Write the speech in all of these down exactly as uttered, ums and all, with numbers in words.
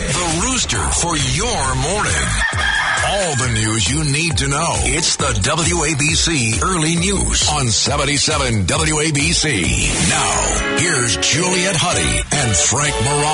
The Rooster for your morning. All the news you need to know. It's the W A B C Early News on seventy-seven W A B C. Now, here's Juliet Huddy and Frank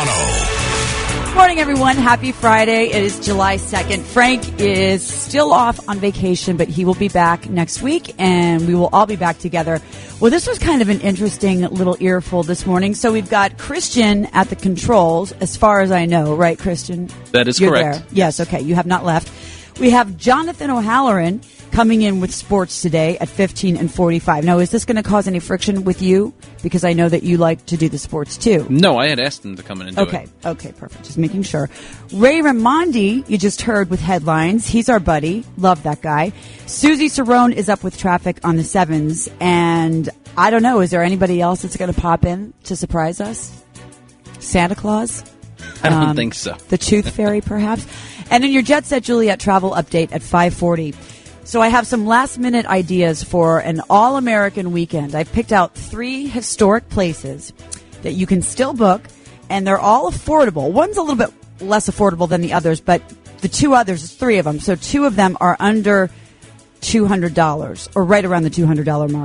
Morano. Good morning, everyone. Happy Friday. It is July second. Frank is still off on vacation, but he will be back next week, and we will all be back together. Well, this was kind of an interesting little earful this morning. So we've got Christian at the controls, as far as I know, right, Christian? That is You're correct. There. Yes, okay. You have not left. We have Jonathan O'Halloran coming in with sports today at fifteen and forty-five. Now, is this going to cause any friction with you? Because I know that you like to do the sports, too. No, I had asked him to come in and do okay. it. Okay, okay, perfect. Just making sure. Ray Raimondi, you just heard with headlines. He's our buddy. Love that guy. Susie Cerrone is up with traffic on the sevens. And I don't know, is there anybody else that's going to pop in to surprise us? Santa Claus? I don't um, think so. The Tooth Fairy, perhaps? And in your Jet Set Juliet travel update at five forty. So I have some last-minute ideas for an all-American weekend. I've picked out three historic places that you can still book, and they're all affordable. One's a little bit less affordable than the others, but the two others, three of them, so two of them are under two hundred dollars, or right around the two hundred dollars mark.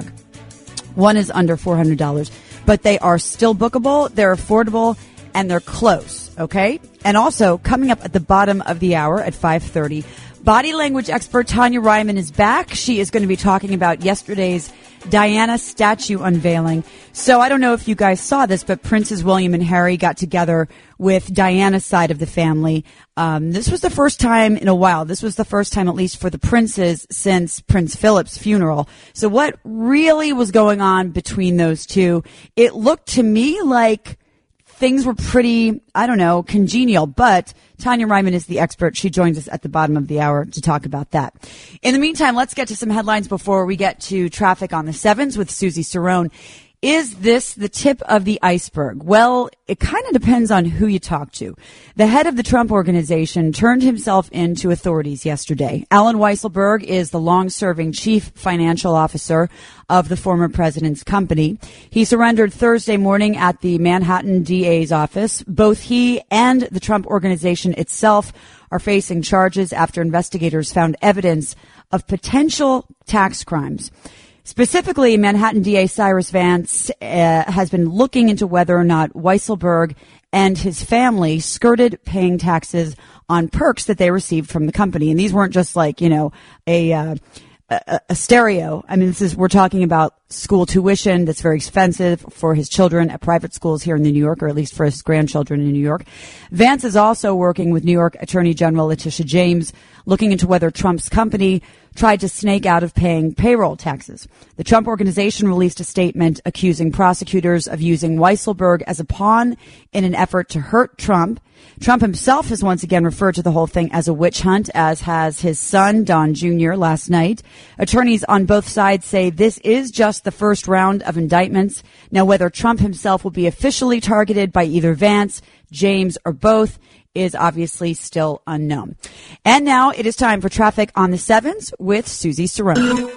One is under four hundred dollars, but they are still bookable, they're affordable, and they're close, okay? And also, coming up at the bottom of the hour at five thirty, body language expert Tanya Ryman is back. She is going to be talking about yesterday's Diana statue unveiling. So I don't know if you guys saw this, but Princes William and Harry got together with Diana's side of the family. Um, this was the first time in a while. This was the first time, at least for the princes, since Prince Philip's funeral. So what really was going on between those two? It looked to me like things were pretty, I don't know, congenial, but Tanya Ryman is the expert. She joins us at the bottom of the hour to talk about that. In the meantime, let's get to some headlines before we get to traffic on the sevens with Susie Cerrone. Is this the tip of the iceberg? Well, it kind of depends on who you talk to. The head of the Trump Organization turned himself in to authorities yesterday. Alan Weisselberg is the long-serving chief financial officer of the former president's company. He surrendered Thursday morning at the Manhattan D A's office. Both he and the Trump Organization itself are facing charges after investigators found evidence of potential tax crimes. Specifically, Manhattan D A Cyrus Vance uh, has been looking into whether or not Weisselberg and his family skirted paying taxes on perks that they received from the company. And these weren't just like, you know, a, uh, a, a stereo. I mean, this is, we're talking about school tuition that's very expensive for his children at private schools here in New York, or at least for his grandchildren in New York. Vance is also working with New York Attorney General Letitia James, looking into whether Trump's company tried to snake out of paying payroll taxes. The Trump Organization released a statement accusing prosecutors of using Weisselberg as a pawn in an effort to hurt Trump. Trump himself has once again referred to the whole thing as a witch hunt, as has his son, Don Junior, last night. Attorneys on both sides say this is just the first round of indictments. Now, whether Trump himself will be officially targeted by either Vance, James, or both is obviously still unknown. And now it is time for traffic on the sevens with Susie Cerrone.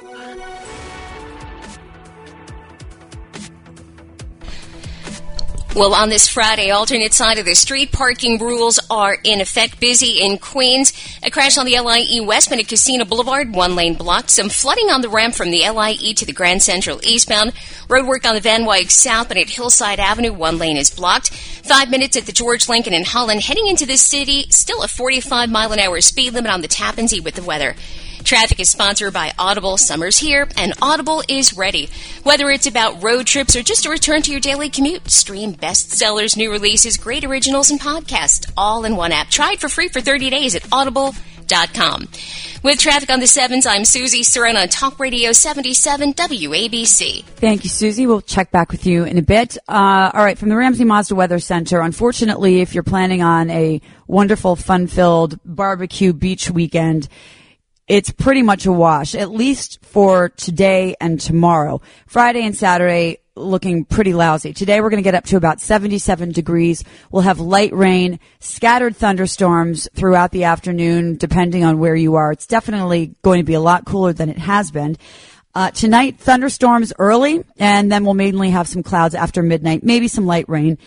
Well, on this Friday, alternate side of the street, parking rules are in effect. Busy in Queens. A crash on the L I E westbound at Casino Boulevard, one lane blocked. Some flooding on the ramp from the L I E to the Grand Central eastbound. Roadwork on the Van Wyck southbound at Hillside Avenue, one lane is blocked. Five minutes at the George Lincoln in Holland. Heading into the city, still a forty-five mile an hour speed limit on the Tappan Zee with the weather. Traffic is sponsored by Audible. Summer's here, and Audible is ready. Whether it's about road trips or just a return to your daily commute, stream bestsellers, new releases, great originals, and podcasts all in one app. Try it for free for thirty days at audible dot com. With traffic on the sevens, I'm Susie Cerrone on Talk Radio seventy-seven W A B C. Thank you, Susie. We'll check back with you in a bit. Uh, all right, from the Ramsey Mazda Weather Center, unfortunately, if you're planning on a wonderful, fun-filled barbecue beach weekend, it's pretty much a wash, at least for today and tomorrow. Friday and Saturday looking pretty lousy. Today we're going to get up to about seventy-seven degrees. We'll have light rain, scattered thunderstorms throughout the afternoon, depending on where you are. It's definitely going to be a lot cooler than it has been. Uh, tonight, thunderstorms early, and then we'll mainly have some clouds after midnight, maybe some light rain.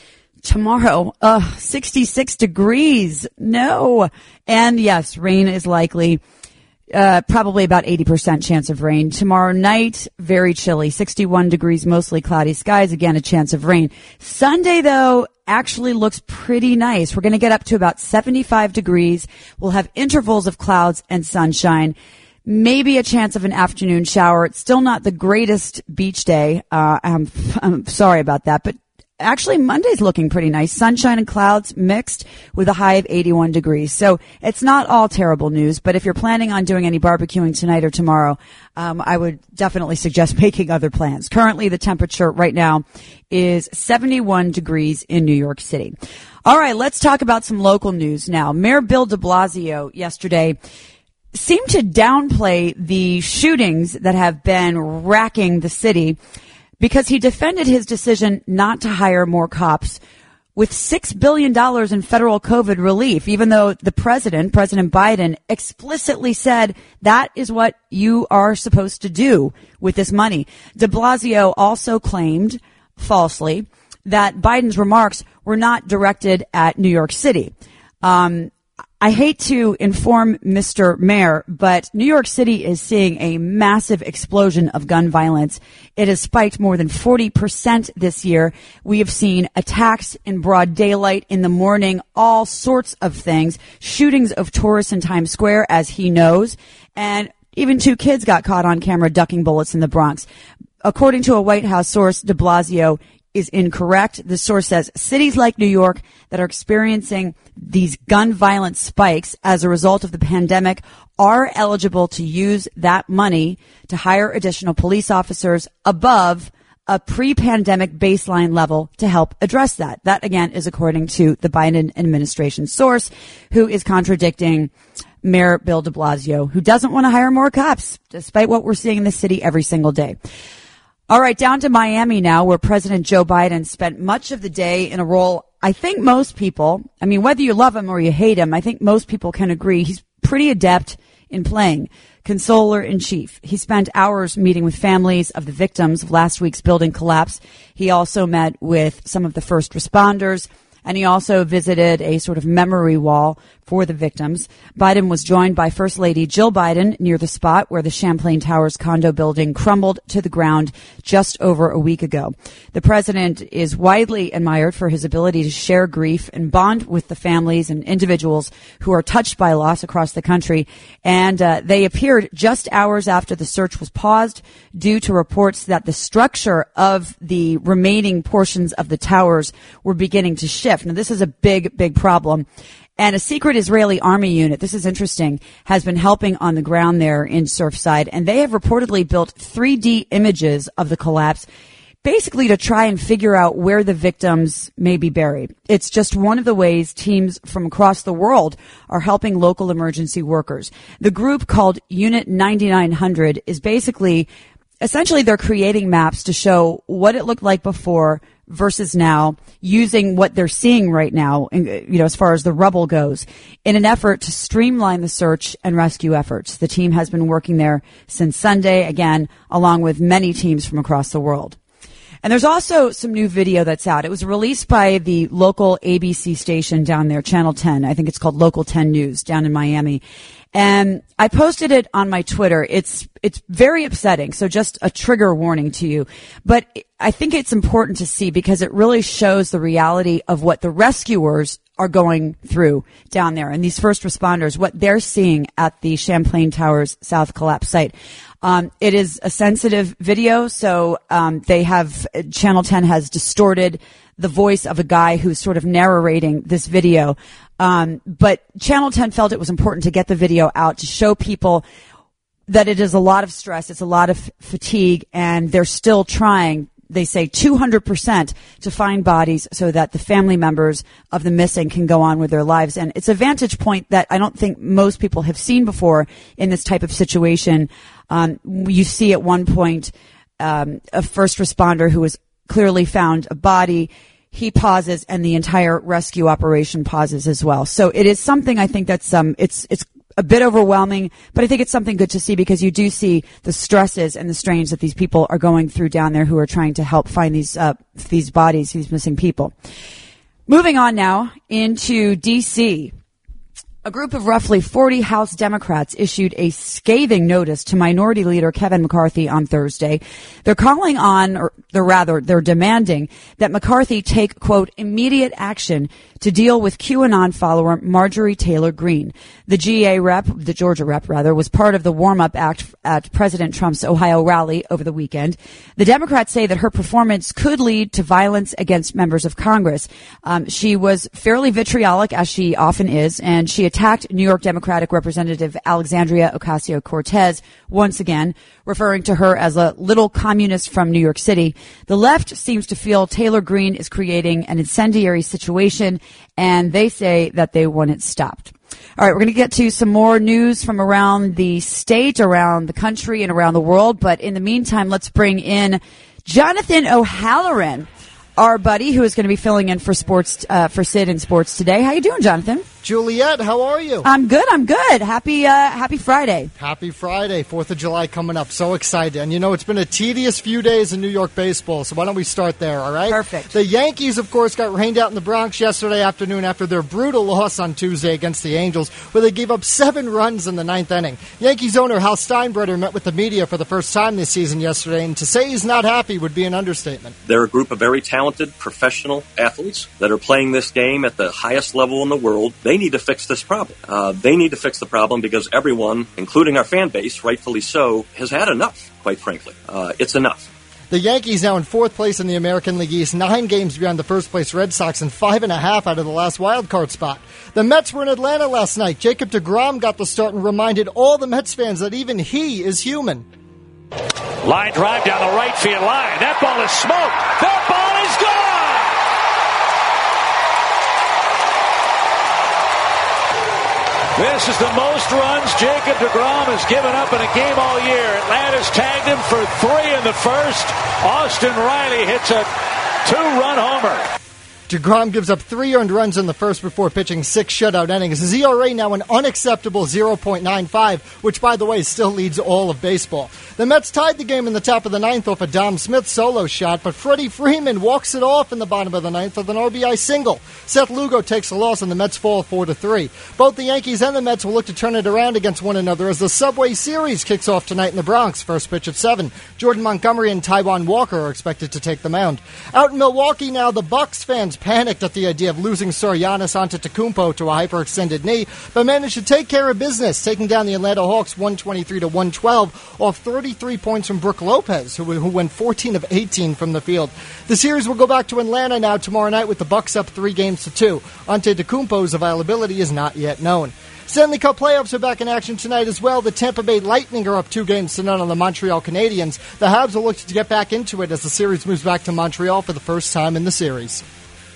Tomorrow, uh, sixty-six degrees. No. And yes, rain is likely. Uh, probably about eighty percent chance of rain. Tomorrow night, very chilly. sixty-one degrees, mostly cloudy skies. Again, a chance of rain. Sunday, though, actually looks pretty nice. We're going to get up to about seventy-five degrees. We'll have intervals of clouds and sunshine. Maybe a chance of an afternoon shower. It's still not the greatest beach day. Uh, I'm, I'm sorry about that, but actually, Monday's looking pretty nice. Sunshine and clouds mixed with a high of eighty-one degrees. So it's not all terrible news, but if you're planning on doing any barbecuing tonight or tomorrow, um, I would definitely suggest making other plans. Currently, the temperature right now is seventy-one degrees in New York City. All right, let's talk about some local news now. Mayor Bill de Blasio yesterday seemed to downplay the shootings that have been racking the city, because he defended his decision not to hire more cops with six billion dollars in federal COVID relief, even though the president, President Biden, explicitly said that is what you are supposed to do with this money. De Blasio also claimed, falsely, that Biden's remarks were not directed at New York City. Um, I hate to inform Mister Mayor, but New York City is seeing a massive explosion of gun violence. It has spiked more than forty percent this year. We have seen attacks in broad daylight in the morning, all sorts of things, shootings of tourists in Times Square, as he knows, and even two kids got caught on camera ducking bullets in the Bronx. According to a White House source, de Blasio is incorrect. The source says cities like New York that are experiencing these gun violence spikes as a result of the pandemic are eligible to use that money to hire additional police officers above a pre-pandemic baseline level to help address that. That, again, is according to the Biden administration source, who is contradicting Mayor Bill de Blasio, who doesn't want to hire more cops, despite what we're seeing in the city every single day. All right, down to Miami now, where President Joe Biden spent much of the day in a role I think most people, I mean, whether you love him or you hate him, I think most people can agree he's pretty adept in playing consoler in chief. He spent hours meeting with families of the victims of last week's building collapse. He also met with some of the first responders, and he also visited a sort of memory wall for the victims. Biden was joined by First Lady Jill Biden near the spot where the Champlain Towers condo building crumbled to the ground just over a week ago. The president is widely admired for his ability to share grief and bond with the families and individuals who are touched by loss across the country. And uh, they appeared just hours after the search was paused due to reports that the structure of the remaining portions of the towers were beginning to shift. Now, this is a big, big problem. And a secret Israeli army unit, this is interesting, has been helping on the ground there in Surfside. And they have reportedly built three D images of the collapse, basically to try and figure out where the victims may be buried. It's just one of the ways teams from across the world are helping local emergency workers. The group, called Unit ninety-nine hundred, is basically, essentially they're creating maps to show what it looked like before versus now, using what they're seeing right now, you know, as far as the rubble goes, in an effort to streamline the search and rescue efforts. The team has been working there since Sunday, again, along with many teams from across the world. And there's also some new video that's out. It was released by the local A B C station down there, Channel ten. I think it's called Local ten News down in Miami. And I posted it on my Twitter. It's, it's very upsetting. So just a trigger warning to you. But I think it's important to see because it really shows the reality of what the rescuers are going through down there. And these first responders, what they're seeing at the Champlain Towers South collapse site. Um, it is a sensitive video. So, um, they have, Channel ten has distorted the voice of a guy who's sort of narrating this video. Um, but Channel ten felt it was important to get the video out to show people that it is a lot of stress, it's a lot of fatigue, and they're still trying, they say two hundred percent to find bodies so that the family members of the missing can go on with their lives. And it's a vantage point that I don't think most people have seen before in this type of situation. Um, you see at one point, um, a first responder who has clearly found a body. He pauses and the entire rescue operation pauses as well. So it is something I think that's, um, it's, it's a bit overwhelming, but I think it's something good to see because you do see the stresses and the strains that these people are going through down there who are trying to help find these, uh, these bodies, these missing people. Moving on now into D C A group of roughly forty House Democrats issued a scathing notice to Minority Leader Kevin McCarthy on Thursday. They're calling on, or they're rather, they're demanding that McCarthy take, quote, immediate action to deal with QAnon follower Marjorie Taylor Greene. The G A rep, the Georgia rep rather, was part of the warm-up act at President Trump's Ohio rally over the weekend. The Democrats say that her performance could lead to violence against members of Congress. Um, she was fairly vitriolic, as she often is, and she attacked New York Democratic Representative Alexandria Ocasio-Cortez once again, referring to her as a little communist from New York City. The left seems to feel Taylor Greene is creating an incendiary situation, and they say that they want it stopped. All right, we're going to get to some more news from around the state, around the country, and around the world. But in the meantime, let's bring in Jonathan O'Halloran, our buddy who is going to be filling in for sports uh, for Sid in Sports today. How you doing, Jonathan? Juliet, how are you? I'm good. I'm good. Happy uh, Happy Friday. Happy Friday. Fourth of July coming up. So excited. And, you know, it's been a tedious few days in New York baseball, so why don't we start there, all right? Perfect. The Yankees, of course, got rained out in the Bronx yesterday afternoon after their brutal loss on Tuesday against the Angels, where they gave up seven runs in the ninth inning. Yankees owner Hal Steinbrenner met with the media for the first time this season yesterday, and to say he's not happy would be an understatement. They're a group of very talented professional athletes that are playing this game at the highest level in the world. They need to fix this problem. Uh, they need to fix the problem because everyone, including our fan base, rightfully so, has had enough, quite frankly. Uh, it's enough. The Yankees now in fourth place in the American League East, nine games behind the first-place Red Sox and five and a half out of the last wild-card spot. The Mets were in Atlanta last night. Jacob deGrom got the start and reminded all the Mets fans that even he is human. Line drive down the right field line. That ball is smoked. That ball is gone! This is the most runs Jacob deGrom has given up in a game all year. Atlanta's tagged him for three in the first. Austin Riley hits a two-run homer. deGrom gives up three earned runs in the first before pitching six shutout innings. His E R A now an unacceptable oh point nine five, which, by the way, still leads all of baseball. The Mets tied the game in the top of the ninth off a Dom Smith solo shot, but Freddie Freeman walks it off in the bottom of the ninth with an R B I single. Seth Lugo takes a loss, and the Mets fall four to three. Both the Yankees and the Mets will look to turn it around against one another as the Subway Series kicks off tonight in the Bronx. First pitch at seven. Jordan Montgomery and Taijuan Walker are expected to take the mound. Out in Milwaukee now, the Bucks fans panicked at the idea of losing Sir Giannis Antetokounmpo to a hyperextended knee, but managed to take care of business, taking down the Atlanta Hawks one twenty-three to one twelve off thirty-three points from Brook Lopez, who, who went fourteen of eighteen from the field. The series will go back to Atlanta now tomorrow night with the Bucks up three games to two. Antetokounmpo's availability is not yet known. Stanley Cup playoffs are back in action tonight as well. The Tampa Bay Lightning are up two games to none on the Montreal Canadiens. The Habs will look to get back into it as the series moves back to Montreal for the first time in the series.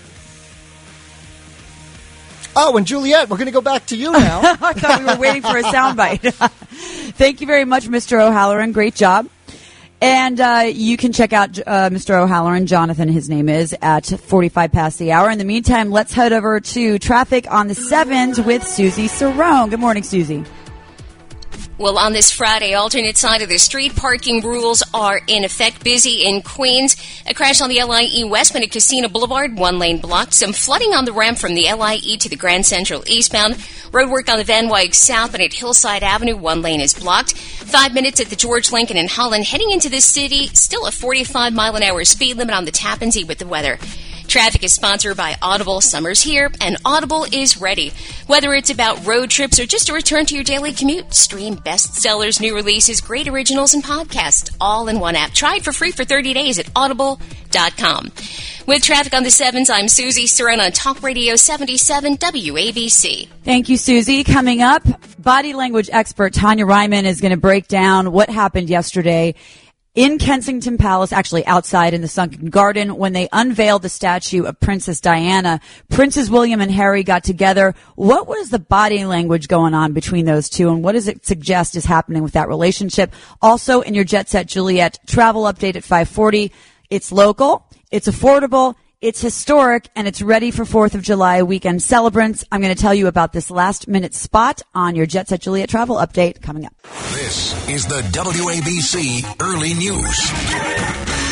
Oh, and Juliet, we're going to go back to you now. I thought we were waiting for a soundbite. Thank you very much, Mister O'Halloran. Great job. And uh, you can check out uh, Mister O'Halloran, Jonathan, his name is, at forty-five past the hour. In the meantime, let's head over to traffic on the sevens with Susie Cerrone. Good morning, Susie. Well, on this Friday, alternate side of the street, parking rules are in effect. Busy in Queens. A crash on the L I E Westman at Casino Boulevard, one lane blocked. Some flooding on the ramp from the L I E to the Grand Central eastbound. Road work on the Van Wyck southbound at Hillside Avenue, one lane is blocked. Five minutes at the George Lincoln in Holland. Heading into the city, still a forty-five mile an hour speed limit on the Tappan Zee with the weather. Traffic is sponsored by Audible. Summer's here, and Audible is ready. Whether it's about road trips or just a return to your daily commute, stream bestsellers, new releases, great originals, and podcasts all in one app. Try it for free for thirty days at audible dot com. With traffic on the sevens, I'm Susie Cerrone on Talk Radio seventy-seven W A B C. Thank you, Susie. Coming up, body language expert Tanya Ryman is going to break down what happened yesterday in Kensington Palace, actually outside in the Sunken Garden, when they unveiled the statue of Princess Diana. Princes William and Harry got together. What was the body language going on between those two, and what does it suggest is happening with that relationship? Also, in your Jet Set Juliet travel update at five forty, it's local, it's affordable, it's historic, and it's ready for fourth of July weekend celebrants. I'm going to tell you about this last-minute spot on your Jet Set Juliet travel update coming up. This is the W A B C Early News.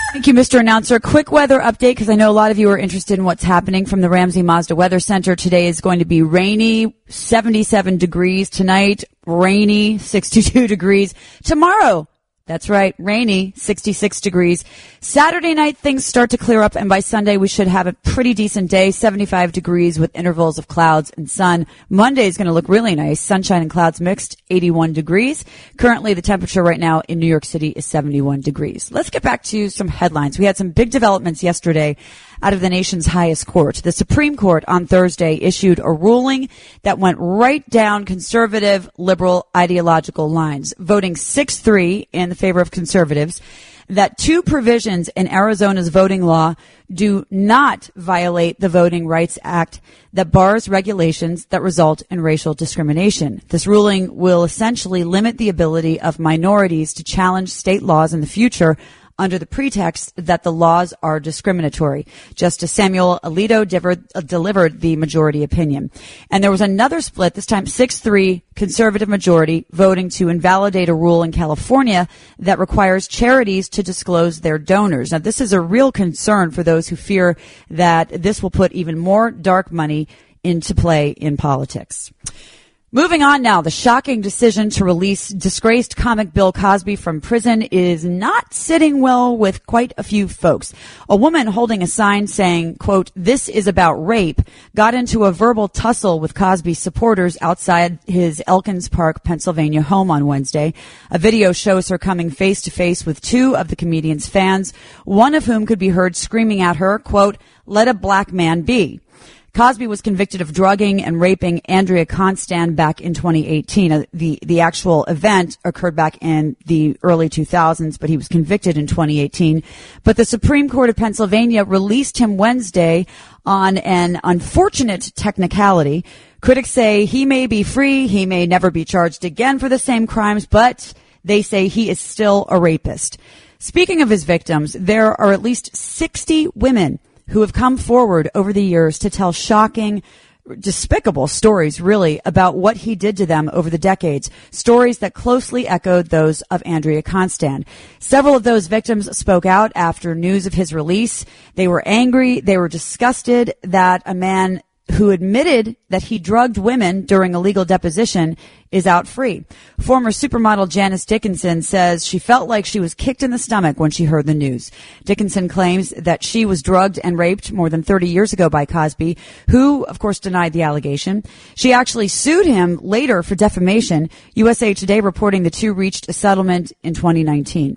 Thank you, Mister Announcer. Quick weather update, because I know a lot of you are interested in what's happening from the Ramsey Mazda Weather Center. Today is going to be rainy, seventy-seven degrees. Tonight, rainy, sixty-two degrees. Tomorrow, that's right, rainy, sixty-six degrees. Saturday night, things start to clear up, and by Sunday, we should have a pretty decent day, seventy-five degrees with intervals of clouds and sun. Monday is going to look really nice, sunshine and clouds mixed, eighty-one degrees. Currently, the temperature right now in New York City is seventy-one degrees. Let's get back to some headlines. We had some big developments yesterday out of the nation's highest court. The Supreme Court on Thursday issued a ruling that went right down conservative, liberal ideological lines, voting six three in favor of conservatives, that two provisions in Arizona's voting law do not violate the Voting Rights Act that bars regulations that result in racial discrimination. This ruling will essentially limit the ability of minorities to challenge state laws in the future under the pretext that the laws are discriminatory. Justice Samuel Alito delivered, uh, delivered the majority opinion. And there was another split, this time six three, conservative majority, voting to invalidate a rule in California that requires charities to disclose their donors. Now, this is a real concern for those who fear that this will put even more dark money into play in politics. Moving on now, the shocking decision to release disgraced comic Bill Cosby from prison is not sitting well with quite a few folks. A woman holding a sign saying, quote, "This is about rape," got into a verbal tussle with Cosby's supporters outside his Elkins Park, Pennsylvania home on Wednesday. A video shows her coming face to face with two of the comedian's fans, one of whom could be heard screaming at her, quote, "Let a black man be." Cosby was convicted of drugging and raping Andrea Constand back in twenty eighteen. The, the actual event occurred back in the early two thousands, but he was convicted in twenty eighteen. But the Supreme Court of Pennsylvania released him Wednesday on an unfortunate technicality. Critics say he may be free, he may never be charged again for the same crimes, but they say he is still a rapist. Speaking of his victims, there are at least sixty women who have come forward over the years to tell shocking, despicable stories, really, about what he did to them over the decades. Stories that closely echoed those of Andrea Constand. Several of those victims spoke out after news of his release. They were angry. They were disgusted that a man who admitted that he drugged women during a legal deposition is out free. Former supermodel Janice Dickinson says she felt like she was kicked in the stomach when she heard the news. Dickinson claims that she was drugged and raped more than thirty years ago by Cosby, who, of course, denied the allegation. She actually sued him later for defamation. U S A Today reporting the two reached a settlement in twenty nineteen.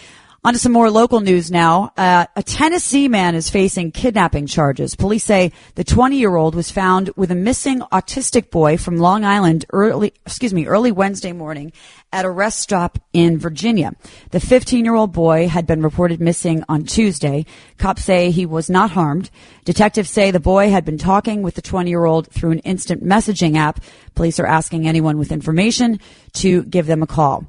On to some more local news now. Uh, a Tennessee man is facing kidnapping charges. Police say the twenty-year-old was found with a missing autistic boy from Long Island early, excuse me, early Wednesday morning at a rest stop in Virginia. The fifteen-year-old boy had been reported missing on Tuesday. Cops say he was not harmed. Detectives say the boy had been talking with the twenty-year-old through an instant messaging app. Police are asking anyone with information to give them a call.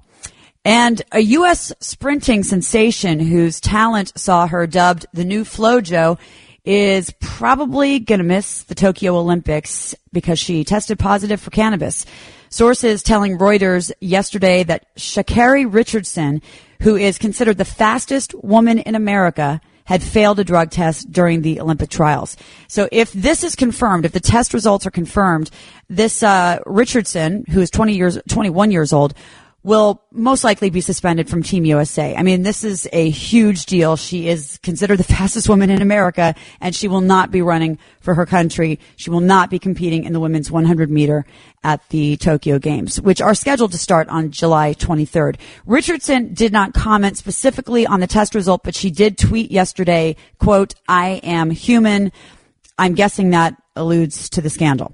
And a U S sprinting sensation whose talent saw her dubbed the new FloJo is probably going to miss the Tokyo Olympics because she tested positive for cannabis. Sources telling Reuters yesterday that Sha'Carri Richardson, who is considered the fastest woman in America, had failed a drug test during the Olympic trials. So if this is confirmed, if the test results are confirmed, this uh Richardson, who is twenty years, twenty-one years old, will most likely be suspended from Team U S A. I mean, this is a huge deal. She is considered the fastest woman in America, and she will not be running for her country. She will not be competing in the women's one hundred meter at the Tokyo Games, which are scheduled to start on July twenty-third. Richardson did not comment specifically on the test result, but she did tweet yesterday, quote, "I am human." I'm guessing that alludes to the scandal.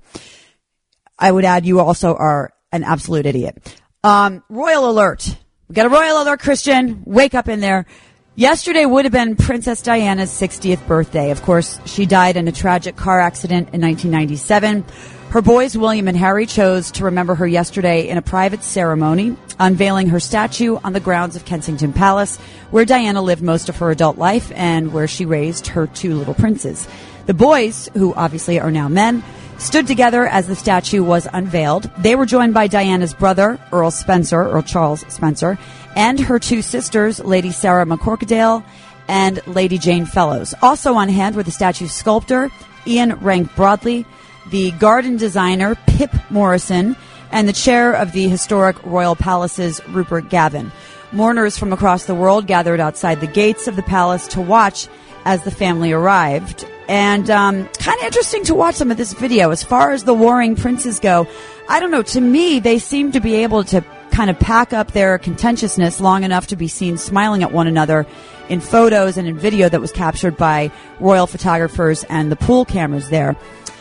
I would add you also are an absolute idiot. Um, royal alert. We got a royal alert, Christian. Wake up in there. Yesterday would have been Princess Diana's sixtieth birthday. Of course, she died in a tragic car accident in nineteen ninety-seven. Her boys, William and Harry, chose to remember her yesterday in a private ceremony, unveiling her statue on the grounds of Kensington Palace, where Diana lived most of her adult life and where she raised her two little princes. The boys, who obviously are now men, stood together as the statue was unveiled. They were joined by Diana's brother, Earl Spencer, Earl Charles Spencer, and her two sisters, Lady Sarah McCorquodale and Lady Jane Fellows. Also on hand were the statue's sculptor, Ian Rank Broadley, the garden designer, Pip Morrison, and the chair of the historic Royal Palaces, Rupert Gavin. Mourners from across the world gathered outside the gates of the palace to watch as the family arrived. And um, kind of interesting to watch some of this video. As far as the warring princes go, I don't know, to me, they seem to be able to kind of pack up their contentiousness long enough to be seen smiling at one another in photos and in video that was captured by royal photographers and the pool cameras there.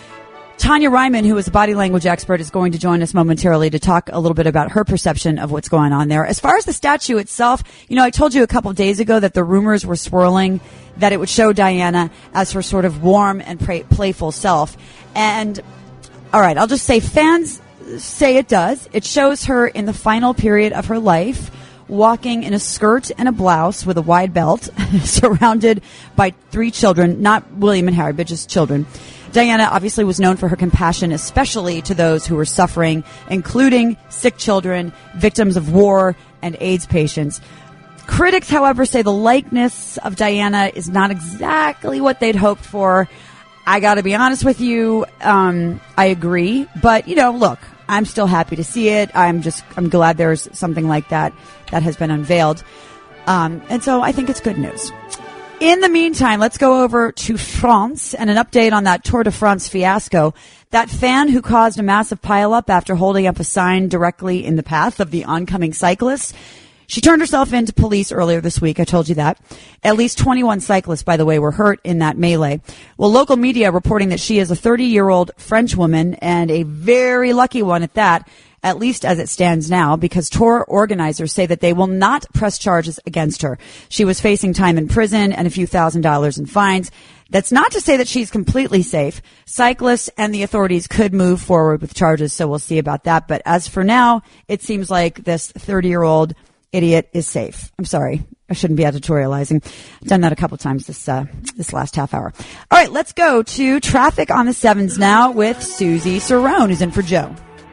Tanya Ryman, who is a body language expert, is going to join us momentarily to talk a little bit about her perception of what's going on there. As far as the statue itself, you know, I told you a couple of days ago that the rumors were swirling that it would show Diana as her sort of warm and play- playful self. And, all right, I'll just say fans say it does. It shows her in the final period of her life, walking in a skirt and a blouse with a wide belt, surrounded by three children, not William and Harry, but just children. Diana obviously was known for her compassion, especially to those who were suffering, including sick children, victims of war, and AIDS patients. Critics, however, say the likeness of Diana is not exactly what they'd hoped for. I got to be honest with you, um, I agree. But, you know, look, I'm still happy to see it. I'm just, I'm glad there's something like that that has been unveiled. Um, and so I think it's good news. In the meantime, let's go over to France and an update on that Tour de France fiasco. That fan who caused a massive pileup after holding up a sign directly in the path of the oncoming cyclists. She turned herself in to police earlier this week. I told you that. At least twenty-one cyclists, by the way, were hurt in that melee. Well, local media reporting that she is a thirty-year-old French woman, and a very lucky one at that, at least as it stands now, because tour organizers say that they will not press charges against her. She was facing time in prison and a few thousand dollars in fines. That's not to say that she's completely safe. Cyclists and the authorities could move forward with charges, so we'll see about that. But as for now, it seems like this thirty-year-old idiot is safe. I'm sorry. I shouldn't be editorializing. I've done that a couple times this uh, this last half hour. All right, let's go to traffic on the sevens now with Susie Cerrone, who's in for Joe.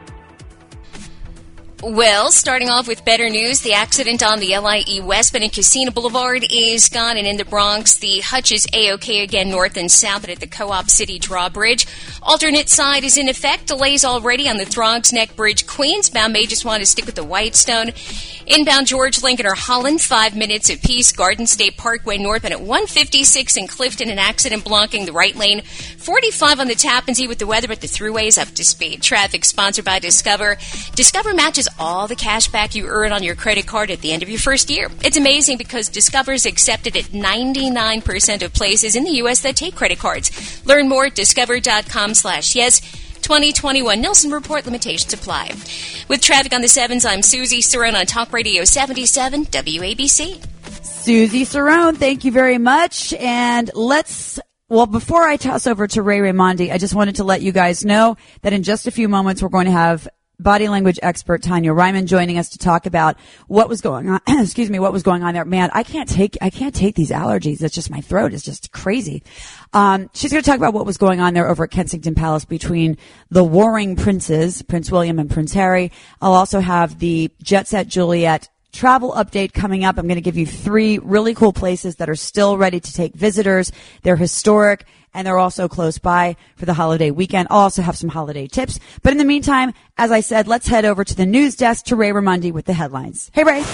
Well, starting off with better news, the accident on the L I E westbound and Casino Boulevard is gone, and in the Bronx, the Hutch is A-OK again north and south, and at the Co-op City Drawbridge. Alternate side is in effect. Delays already on the Throgs Neck Bridge. Queensbound may just want to stick with the Whitestone. Inbound George Lincoln or Holland, five minutes apiece. Garden State Parkway northbound at one fifty-six in Clifton, an accident blocking the right lane. forty-five on the Tappan Zee with the weather, but the thruway is up to speed. Traffic sponsored by Discover. Discover matches all the cash back you earn on your credit card at the end of your first year. It's amazing because Discover is accepted at ninety-nine percent of places in the U S that take credit cards. Learn more at discover.com slash yes. twenty twenty-one Nielsen Report, limitations apply. With traffic on the sevens, I'm Susie Cerrone on Talk Radio seventy-seven W A B C. Susie Cerrone, thank you very much. And let's, well, before I toss over to Ray Raimondi, I just wanted to let you guys know that in just a few moments we're going to have body language expert Tanya Ryman joining us to talk about what was going on. Excuse me, what was going on there. Man, I can't take, I can't take these allergies. It's just, my throat is just crazy. Um, she's going to talk about what was going on there over at Kensington Palace between the warring princes, Prince William and Prince Harry. I'll also have the Jet Set Juliet travel update coming up. I'm going to give you three really cool places that are still ready to take visitors. They're historic, and they're also close by for the holiday weekend. I'll also have some holiday tips. But in the meantime, as I said, let's head over to the news desk to Ray Raimondi with the headlines. Hey, Ray.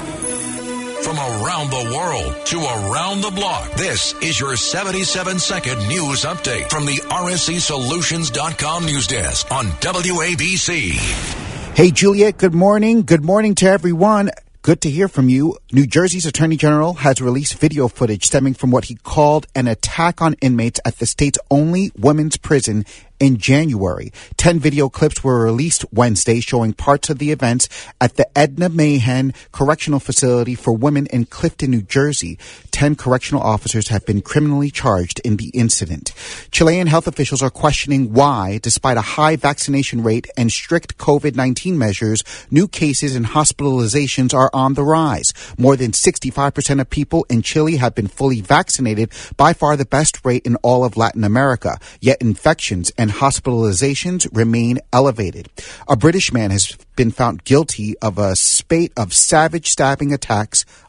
From around the world to around the block, this is your seventy-seven second news update from the R S C Solutions dot com news desk on W A B C. Hey, Juliet, good morning. Good morning to everyone. Good to hear from you. New Jersey's Attorney General has released video footage stemming from what he called an attack on inmates at the state's only women's prison in January. Ten video clips were released Wednesday showing parts of the events at the Edna Mahan Correctional Facility for Women in Clifton, New Jersey. Ten correctional officers have been criminally charged in the incident. Chilean health officials are questioning why, despite a high vaccination rate and strict COVID nineteen measures, new cases and hospitalizations are on the rise. More than sixty-five percent of people in Chile have been fully vaccinated, by far the best rate in all of Latin America. Yet infections and hospitalizations remain elevated. A British man has been found guilty of a spate of savage stabbing attacks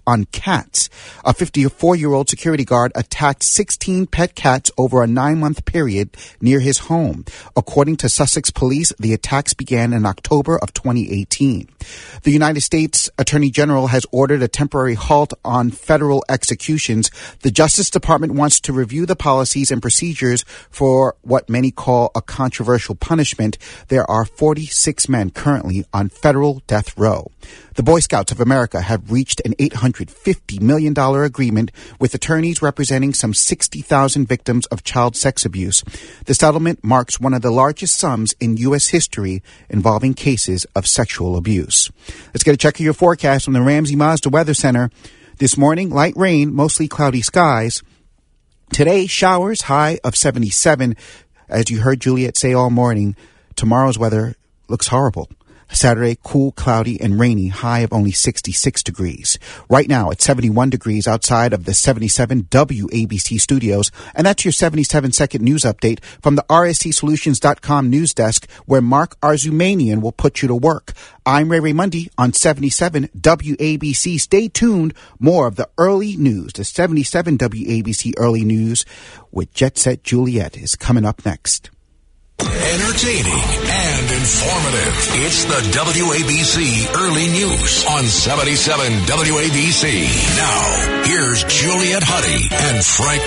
on cats. A fifty-four-year-old security guard attacked sixteen pet cats over a nine-month period near his home. According to Sussex police, the attacks began in October of twenty eighteen. The United States Attorney General has ordered a temporary halt on federal executions. The Justice Department wants to review the policies and procedures for what many call a controversial punishment. There are forty-six men currently on federal death row. The Boy Scouts of America have reached an eight hundred fifty million dollars agreement with attorneys representing some sixty thousand victims of child sex abuse. The settlement marks one of the largest sums in U S history involving cases of sexual abuse. Let's get a check of your forecast from the Ramsey Mazda Weather Center. This morning, light rain, mostly cloudy skies. Today, showers, high of seventy-seven. As you heard Juliet say all morning, tomorrow's weather looks horrible. Saturday, cool, cloudy, and rainy, high of only sixty-six degrees. Right now, it's seventy-one degrees outside of the seventy-seven W A B C studios. And that's your seventy-seven second news update from the R S C Solutions dot com news desk, where Mark Arzumanian will put you to work. I'm Ray Ray Mundy on seventy-seven W A B C. Stay tuned. More of the early news. The seventy-seven W A B C early news with Jet Set Juliet is coming up next. Entertaining and informative. It's the W A B C Early News on seventy-seven W A B C. Now, here's Juliet Huddy and Frank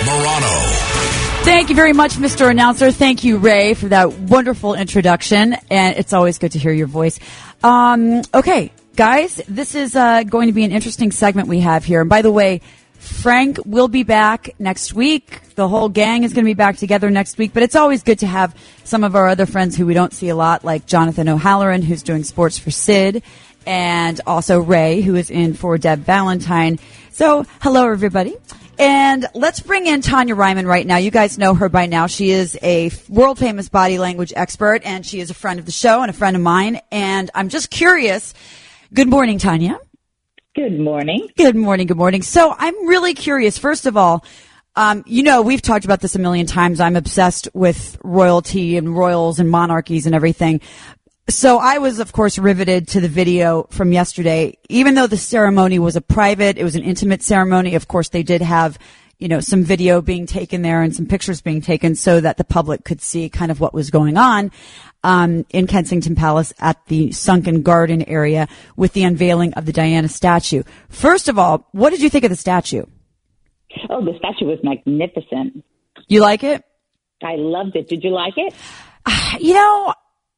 Morano. Thank you very much, Mister Announcer. Thank you, Ray, for that wonderful introduction. And it's always good to hear your voice. Um, okay, guys, this is uh, going to be an interesting segment we have here. And by the way, Frank will be back next week. The whole gang is going to be back together next week. But it's always good to have some of our other friends who we don't see a lot, like Jonathan O'Halloran, who's doing sports for Sid, and also Ray, who is in for Deb Valentine. So, hello, everybody. And let's bring in Tanya Ryman right now. You guys know her by now. She is a world-famous body language expert, and she is a friend of the show and a friend of mine. And I'm just curious. Good morning, Tanya. Good morning. Good morning. Good morning. So I'm really curious. First of all, um, you know, we've talked about this a million times. I'm obsessed with royalty and royals and monarchies and everything. So I was, of course, riveted to the video from yesterday. Even though the ceremony was a private, it was an intimate ceremony. Of course, they did have, you know, some video being taken there and some pictures being taken so that the public could see kind of what was going on. Um, in Kensington Palace at the Sunken Garden area with the unveiling of the Diana statue. First of all, what did you think of the statue? Oh, the statue was magnificent. You like it? I loved it. Did you like it? You know,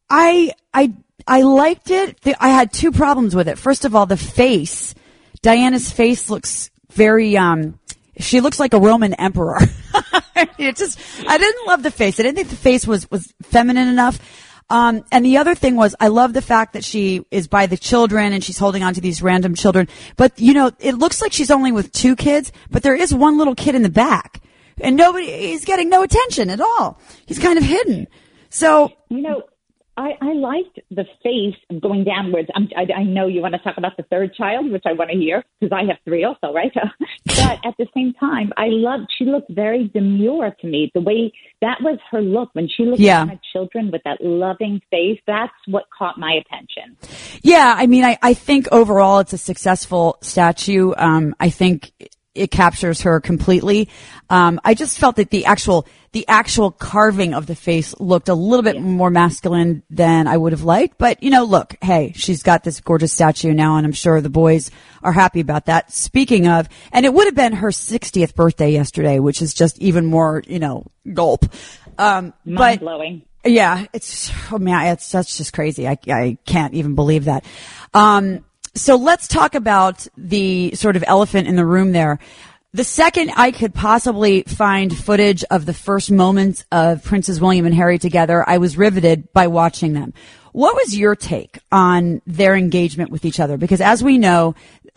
I, I, I liked it. I had two problems with it. First of all, the face. Diana's face looks very, um, she looks like a Roman emperor. It just, I didn't love the face. I didn't think the face was, was feminine enough. Um, and the other thing was, I love the fact that she is by the children and she's holding on to these random children. But, you know, it looks like she's only with two kids, but there is one little kid in the back. And nobody, he's getting no attention at all. He's kind of hidden. So, you know, I, I liked the face going downwards. I'm, I, I know you want to talk about the third child, which I want to hear because I have three also, right? But at the same time, I loved, she looked very demure to me. The way that was her look when she looked yeah. at my children with that loving face, that's what caught my attention. Yeah, I mean, I, I think overall it's a successful statue. Um, I think it captures her completely. Um, I just felt that the actual, the actual carving of the face looked a little bit yeah. more masculine than I would have liked. But, you know, look, hey, she's got this gorgeous statue now, and I'm sure the boys are happy about that. Speaking of, and it would have been her sixtieth birthday yesterday, which is just even more, you know, gulp. Um, Mind blowing. Yeah, it's, oh man, it's, that's just crazy. I, I can't even believe that. Um, So let's talk about the sort of elephant in the room there. The second I could possibly find footage of the first moments of Princes William and Harry together, I was riveted by watching them. What was your take on their engagement with each other? Because as we know,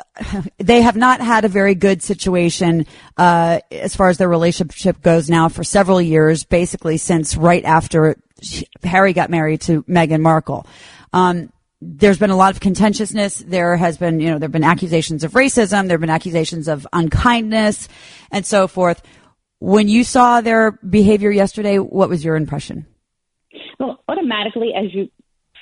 they have not had a very good situation uh as far as their relationship goes now for several years, basically since right after Harry got married to Meghan Markle. Um There's been a lot of contentiousness. There has been, you know, there have been accusations of racism. There have been accusations of unkindness and so forth. When you saw their behavior yesterday, what was your impression? Well, automatically, as you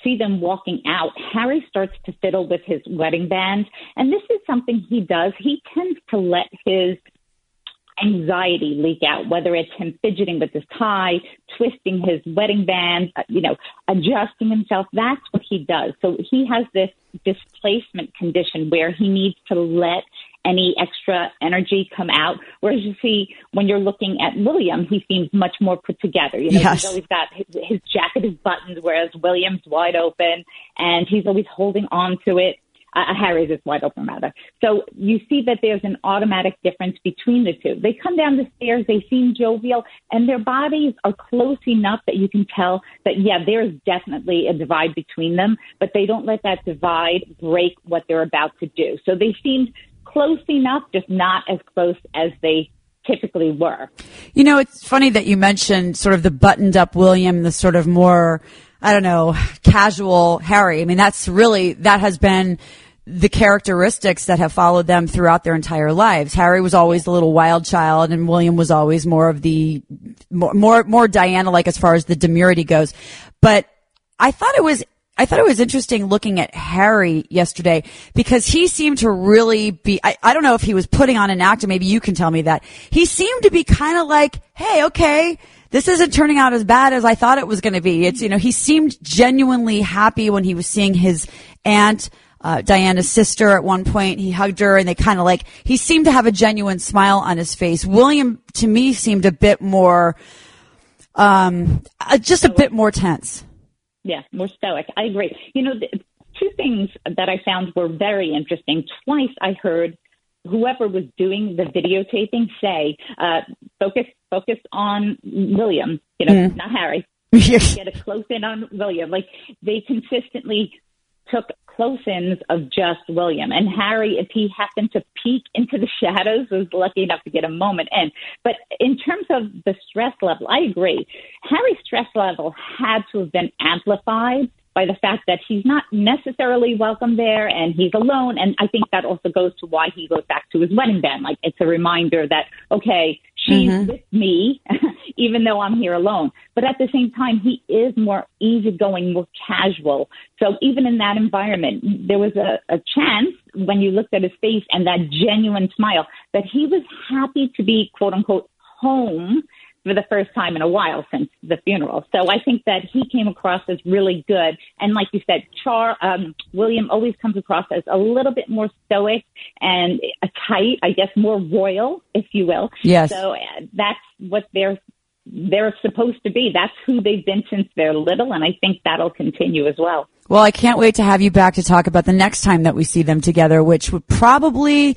see them walking out, Harry starts to fiddle with his wedding band. And this is something he does. He tends to let his anxiety leak out, whether it's him fidgeting with his tie, twisting his wedding band, uh, you know, adjusting himself. That's what he does. So he has this displacement condition where he needs to let any extra energy come out. Whereas you see, when you're looking at William, he seems much more put together. You know, yes. He's always got his, his jacket is buttoned, whereas William's wide open, and he's always holding on to it. Uh, Harry's is wide open, rather. So you see that there's an automatic difference between the two. They come down the stairs, they seem jovial, and their bodies are close enough that you can tell that, yeah, there's definitely a divide between them, but they don't let that divide break what they're about to do. So they seemed close enough, just not as close as they typically were. You know, it's funny that you mentioned sort of the buttoned up William, the sort of more, I don't know, casual Harry. I mean, that's really, that has been the characteristics that have followed them throughout their entire lives. Harry was always the little wild child, and William was always more of the, more, more, more Diana-like as far as the demurity goes. But I thought it was I thought it was interesting looking at Harry yesterday because he seemed to really be, I, I don't know if he was putting on an act, or maybe you can tell me that. He seemed to be kind of like, hey, okay, this isn't turning out as bad as I thought it was going to be. It's, you know, he seemed genuinely happy when he was seeing his aunt, uh, Diana's sister at one point. He hugged her and they kind of like, he seemed to have a genuine smile on his face. William, to me, seemed a bit more, um, just a bit more tense. Yeah, more stoic. I agree. You know, the two things that I found were very interesting. Twice I heard whoever was doing the videotaping say, uh, focus focus on William, you know, mm. not Harry. Get a close in on William. Like, they consistently took close-ins of just William. And Harry, if he happened to peek into the shadows, was lucky enough to get a moment in. But in terms of the stress level, I agree. Harry's stress level had to have been amplified by the fact that he's not necessarily welcome there and he's alone. And I think that also goes to why he goes back to his wedding band. Like, it's a reminder that, okay, she's mm-hmm. with me, even though I'm here alone. But at the same time, he is more easygoing, more casual. So even in that environment, there was a, a chance when you looked at his face and that genuine smile that he was happy to be, quote unquote, home for the first time in a while since the funeral. So I think that he came across as really good. And like you said, Char, um, William always comes across as a little bit more stoic and a tight, I guess, more royal, if you will. Yes. So uh, that's what they're they're supposed to be. That's who they've been since they're little, and I think that'll continue as well. Well, I can't wait to have you back to talk about the next time that we see them together, which would probably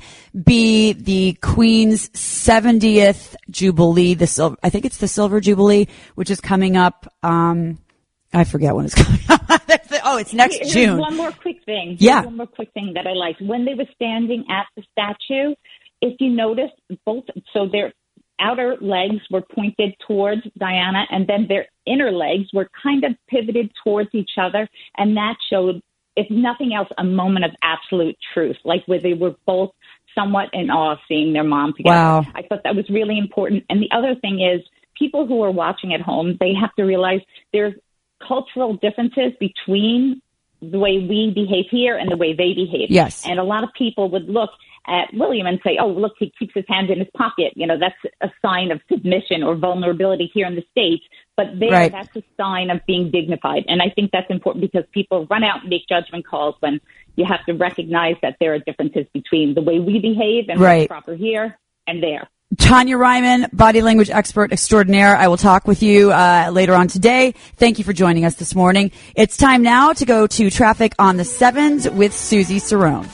be the Queen's seventieth Jubilee. The sil- I think it's the Silver Jubilee, which is coming up. Um, I forget when it's coming up. Oh, it's next Here's June. One more quick thing. Here's yeah. One more quick thing that I liked. When they were standing at the statue, if you noticed, both, so their outer legs were pointed towards Diana, and then their inner legs were kind of pivoted towards each other, and that showed, if nothing else, a moment of absolute truth, like where they were both somewhat in awe of seeing their mom together. Wow. I thought that was really important. And the other thing is, people who are watching at home, they have to realize there's cultural differences between the way we behave here and the way they behave. Yes. And a lot of people would look at William and say, oh, look, he keeps his hand in his pocket. You know, that's a sign of submission or vulnerability here in the States. But there, right. that's a sign of being dignified. And I think that's important because people run out and make judgment calls when you have to recognize that there are differences between the way we behave and right. what's proper here and there. Tanya Ryman, body language expert extraordinaire. I will talk with you uh, later on today. Thank you for joining us this morning. It's time now to go to traffic on the sevens with Susie Cerrone.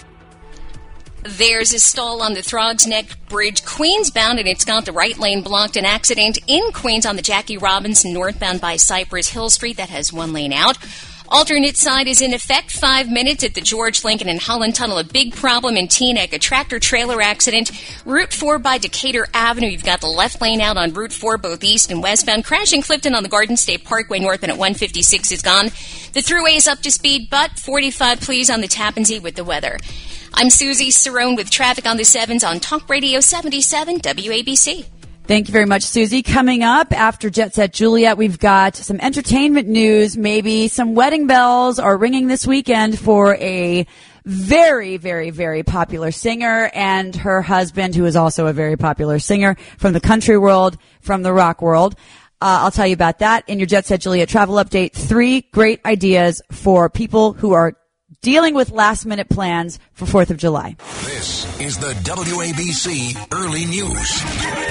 There's a stall on the Throgs Neck Bridge, Queens bound, and it's got the right lane blocked. An accident in Queens on the Jackie Robinson northbound by Cypress Hill Street that has one lane out. Alternate side is in effect. Five minutes at the George Lincoln and Holland Tunnel. A big problem in Teaneck, a tractor-trailer accident. Route four by Decatur Avenue. You've got the left lane out on Route four, both east and westbound. Crashing Clifton on the Garden State Parkway northbound at one fifty-six is gone. The thruway is up to speed, but forty-five please on the Tappan Zee with the weather. I'm Susie Cerrone with traffic on the sevens on Talk Radio seventy-seven W A B C. Thank you very much, Susie. Coming up after Jet Set Juliet, we've got some entertainment news. Maybe some wedding bells are ringing this weekend for a very, very, very popular singer and her husband, who is also a very popular singer from the country world, from the rock world. Uh, I'll tell you about that in your Jet Set Juliet travel update. Three great ideas for people who are dealing with last-minute plans for fourth of July. This is the W A B C Early News.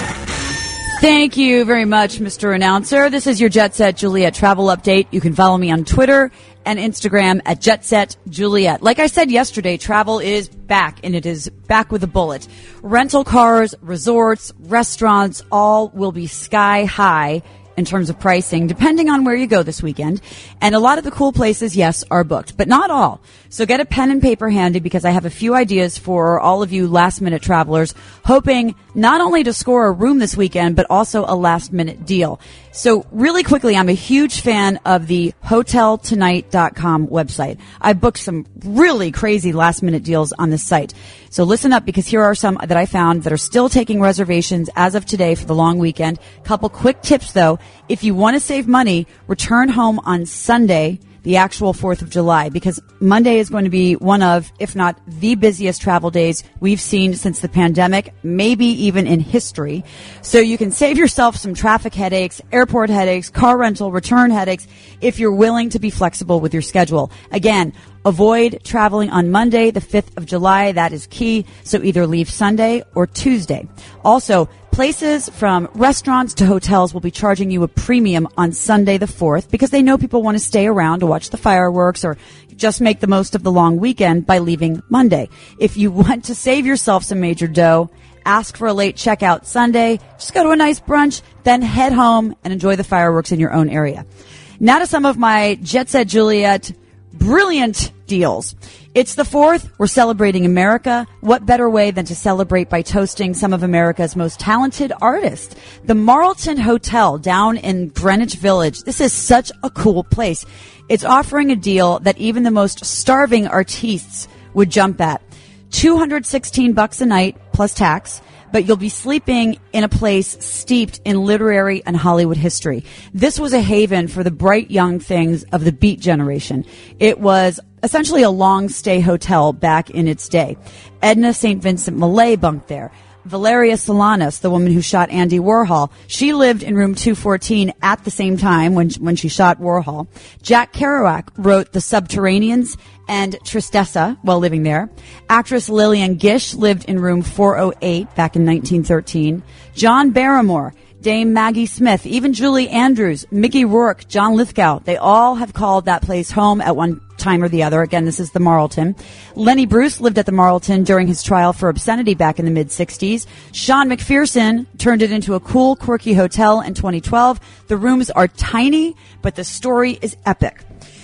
Thank you very much, Mister Announcer. This is your Jet Set Juliet travel update. You can follow me on Twitter and Instagram at Jet Set Juliet. Like I said yesterday, travel is back, and it is back with a bullet. Rental cars, resorts, restaurants, all will be sky high in terms of pricing, depending on where you go this weekend. And a lot of the cool places, yes, are booked, but not all. So get a pen and paper handy, because I have a few ideas for all of you last-minute travelers, hoping not only to score a room this weekend, but also a last-minute deal. So really quickly, I'm a huge fan of the hotel tonight dot com website. I booked some really crazy last-minute deals on this site. So listen up, because here are some that I found that are still taking reservations as of today for the long weekend. Couple quick tips, though. If you want to save money, return home on Sunday, the actual fourth of July, because Monday is going to be one of, if not the busiest travel days we've seen since the pandemic, maybe even in history. So you can save yourself some traffic headaches, airport headaches, car rental, return headaches, if you're willing to be flexible with your schedule. Again, avoid traveling on Monday, the fifth of July. That is key. So either leave Sunday or Tuesday. Also, places from restaurants to hotels will be charging you a premium on Sunday the fourth, because they know people want to stay around to watch the fireworks or just make the most of the long weekend by leaving Monday. If you want to save yourself some major dough, ask for a late checkout Sunday, just go to a nice brunch, then head home and enjoy the fireworks in your own area. Now to some of my Jet Set Juliet brilliant deals. It's the fourth. We're celebrating America. What better way than to celebrate by toasting some of America's most talented artists? The Marlton Hotel down in Greenwich Village. This is such a cool place. It's offering a deal that even the most starving artistes would jump at. two hundred sixteen bucks a night plus tax. But you'll be sleeping in a place steeped in literary and Hollywood history. This was a haven for the bright young things of the Beat generation. It was essentially a long-stay hotel back in its day. Edna Saint Vincent Millay bunked there. Valeria Solanas, the woman who shot Andy Warhol, she lived in room two fourteen at the same time when when she shot Warhol. Jack Kerouac wrote The Subterraneans and Tristessa while living there. Actress Lillian Gish lived in room four oh eight back in nineteen thirteen. John Barrymore, Dame Maggie Smith, even Julie Andrews, Mickey Rourke, John Lithgow, they all have called that place home at one time or the other. Again, this is the Marlton. Lenny Bruce lived at the Marlton during his trial for obscenity back in the mid-sixties. Sean McPherson turned it into a cool, quirky hotel in twenty twelve. The rooms are tiny, but the story is epic.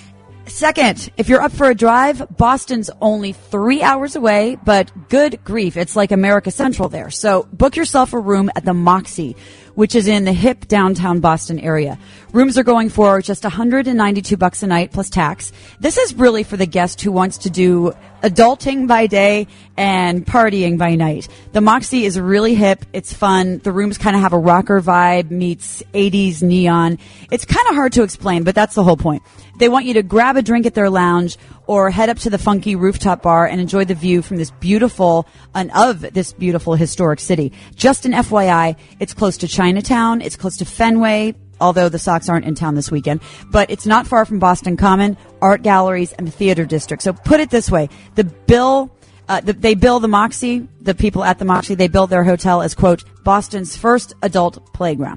Second, if you're up for a drive, Boston's only three hours away, but good grief, it's like America Central there. So book yourself a room at the Moxie, which is in the hip downtown Boston area. Rooms are going for just one hundred ninety-two bucks a night plus tax. This is really for the guest who wants to do adulting by day and partying by night. The Moxie is really hip. It's fun. The rooms kind of have a rocker vibe meets eighties neon. It's kind of hard to explain, but that's the whole point. They want you to grab a drink at their lounge or head up to the funky rooftop bar and enjoy the view from this beautiful, and of this beautiful historic city. Just an F Y I, it's close to Chinatown, it's close to Fenway, although the Sox aren't in town this weekend, but it's not far from Boston Common, art galleries, and the theater district. So put it this way, the bill, uh, the, they bill the Moxie, the people at the Moxie, they build their hotel as, quote, Boston's first adult playground.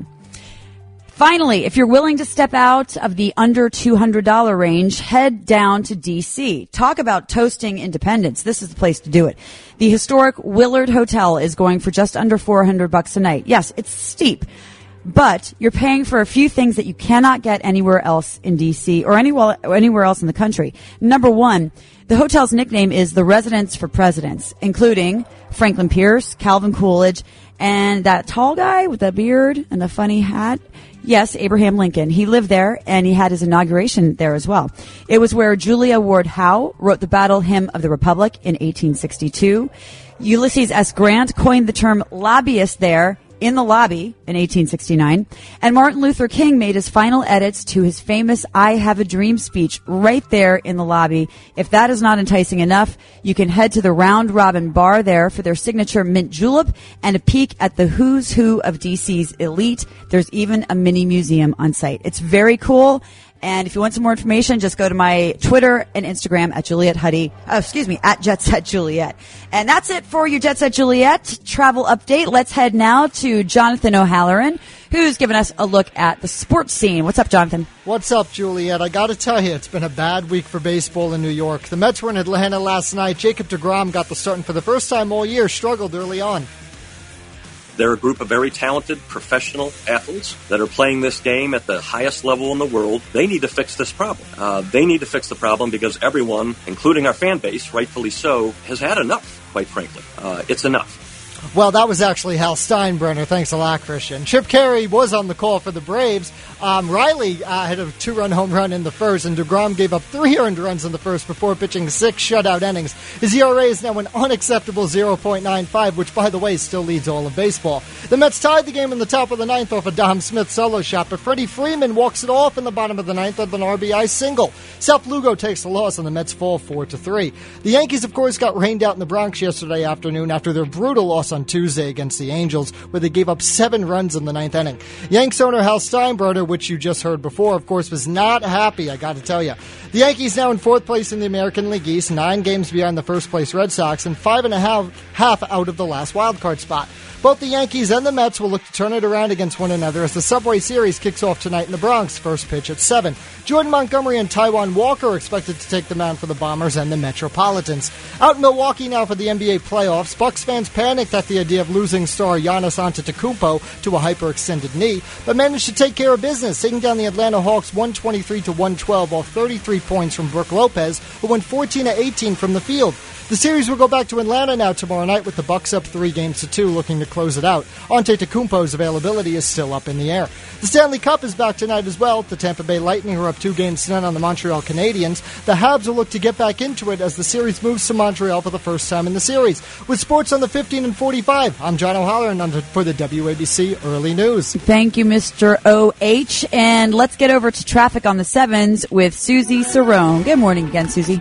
Finally, if you're willing to step out of the under two hundred dollars range, head down to D C. Talk about toasting independence. This is the place to do it. The historic Willard Hotel is going for just under four hundred bucks a night. Yes, it's steep, but you're paying for a few things that you cannot get anywhere else in D C or anywhere, anywhere else in the country. Number one, the hotel's nickname is the Residence for Presidents, including Franklin Pierce, Calvin Coolidge, and that tall guy with the beard and the funny hat. Yes, Abraham Lincoln. He lived there, and he had his inauguration there as well. It was where Julia Ward Howe wrote the Battle Hymn of the Republic in eighteen sixty-two. Ulysses S. Grant coined the term lobbyist there in the lobby in eighteen sixty-nine. And Martin Luther King made his final edits to his famous I Have a Dream speech right there in the lobby. If that is not enticing enough, you can head to the Round Robin Bar there for their signature mint julep and a peek at the who's who of D C's elite. There's even a mini museum on site. It's very cool. And if you want some more information, just go to my Twitter and Instagram at Juliet Huddy. Oh, excuse me, at Jet Set Juliet. And that's it for your Jet Set Juliet travel update. Let's head now to Jonathan O'Halloran, who's given us a look at the sports scene. What's up, Jonathan? What's up, Juliet? I got to tell you, it's been a bad week for baseball in New York. The Mets were in Atlanta last night. Jacob deGrom got the start, and for the first time all year, struggled early on. They're a group of very talented professional athletes that are playing this game at the highest level in the world. They need to fix this problem. Uh, they need to fix the problem because everyone, including our fan base, rightfully so, has had enough, quite frankly. Uh, it's enough. Well, that was actually Hal Steinbrenner. Thanks a lot, Christian. Chip Carey was on the call for the Braves. Um, Riley uh, had a two-run home run in the first, and deGrom gave up three earned runs in the first before pitching six shutout innings. His E R A is now an unacceptable zero point nine five, which, by the way, still leads all of baseball. The Mets tied the game in the top of the ninth off a Dom Smith solo shot, but Freddie Freeman walks it off in the bottom of the ninth with an R B I single. Seth Lugo takes the loss, and the Mets fall four to three. The Yankees, of course, got rained out in the Bronx yesterday afternoon after their brutal loss on Tuesday against the Angels, where they gave up seven runs in the ninth inning. Yanks owner Hal Steinbrenner, which you just heard before, of course, was not happy, I got to tell you. The Yankees now in fourth place in the American League East, nine games behind the first-place Red Sox, and five and a half, half out of the last wildcard spot. Both the Yankees and the Mets will look to turn it around against one another as the Subway Series kicks off tonight in the Bronx, first pitch at seven. Jordan Montgomery and Taijuan Walker are expected to take the mound for the Bombers and the Metropolitans. Out in Milwaukee now for the N B A playoffs, Bucks fans panicked at the idea of losing star Giannis Antetokounmpo to a hyperextended knee, but managed to take care of business, taking down the Atlanta Hawks one twenty-three to one twelve off thirty-three points from Brook Lopez, who went fourteen to eighteen from the field. The series will go back to Atlanta now tomorrow night with the Bucks up three games to two, looking to close it out. Antetokounmpo's availability is still up in the air. The Stanley Cup is back tonight as well. The Tampa Bay Lightning are up two games to none on the Montreal Canadiens. The Habs will look to get back into it as the series moves to Montreal for the first time in the series. With sports on the fifteen and forty-five, I'm John O'Halloran for the W A B C Early News. Thank you, Mister O H. And let's get over to traffic on the sevens with Susie Cerrone. Good morning again, Susie.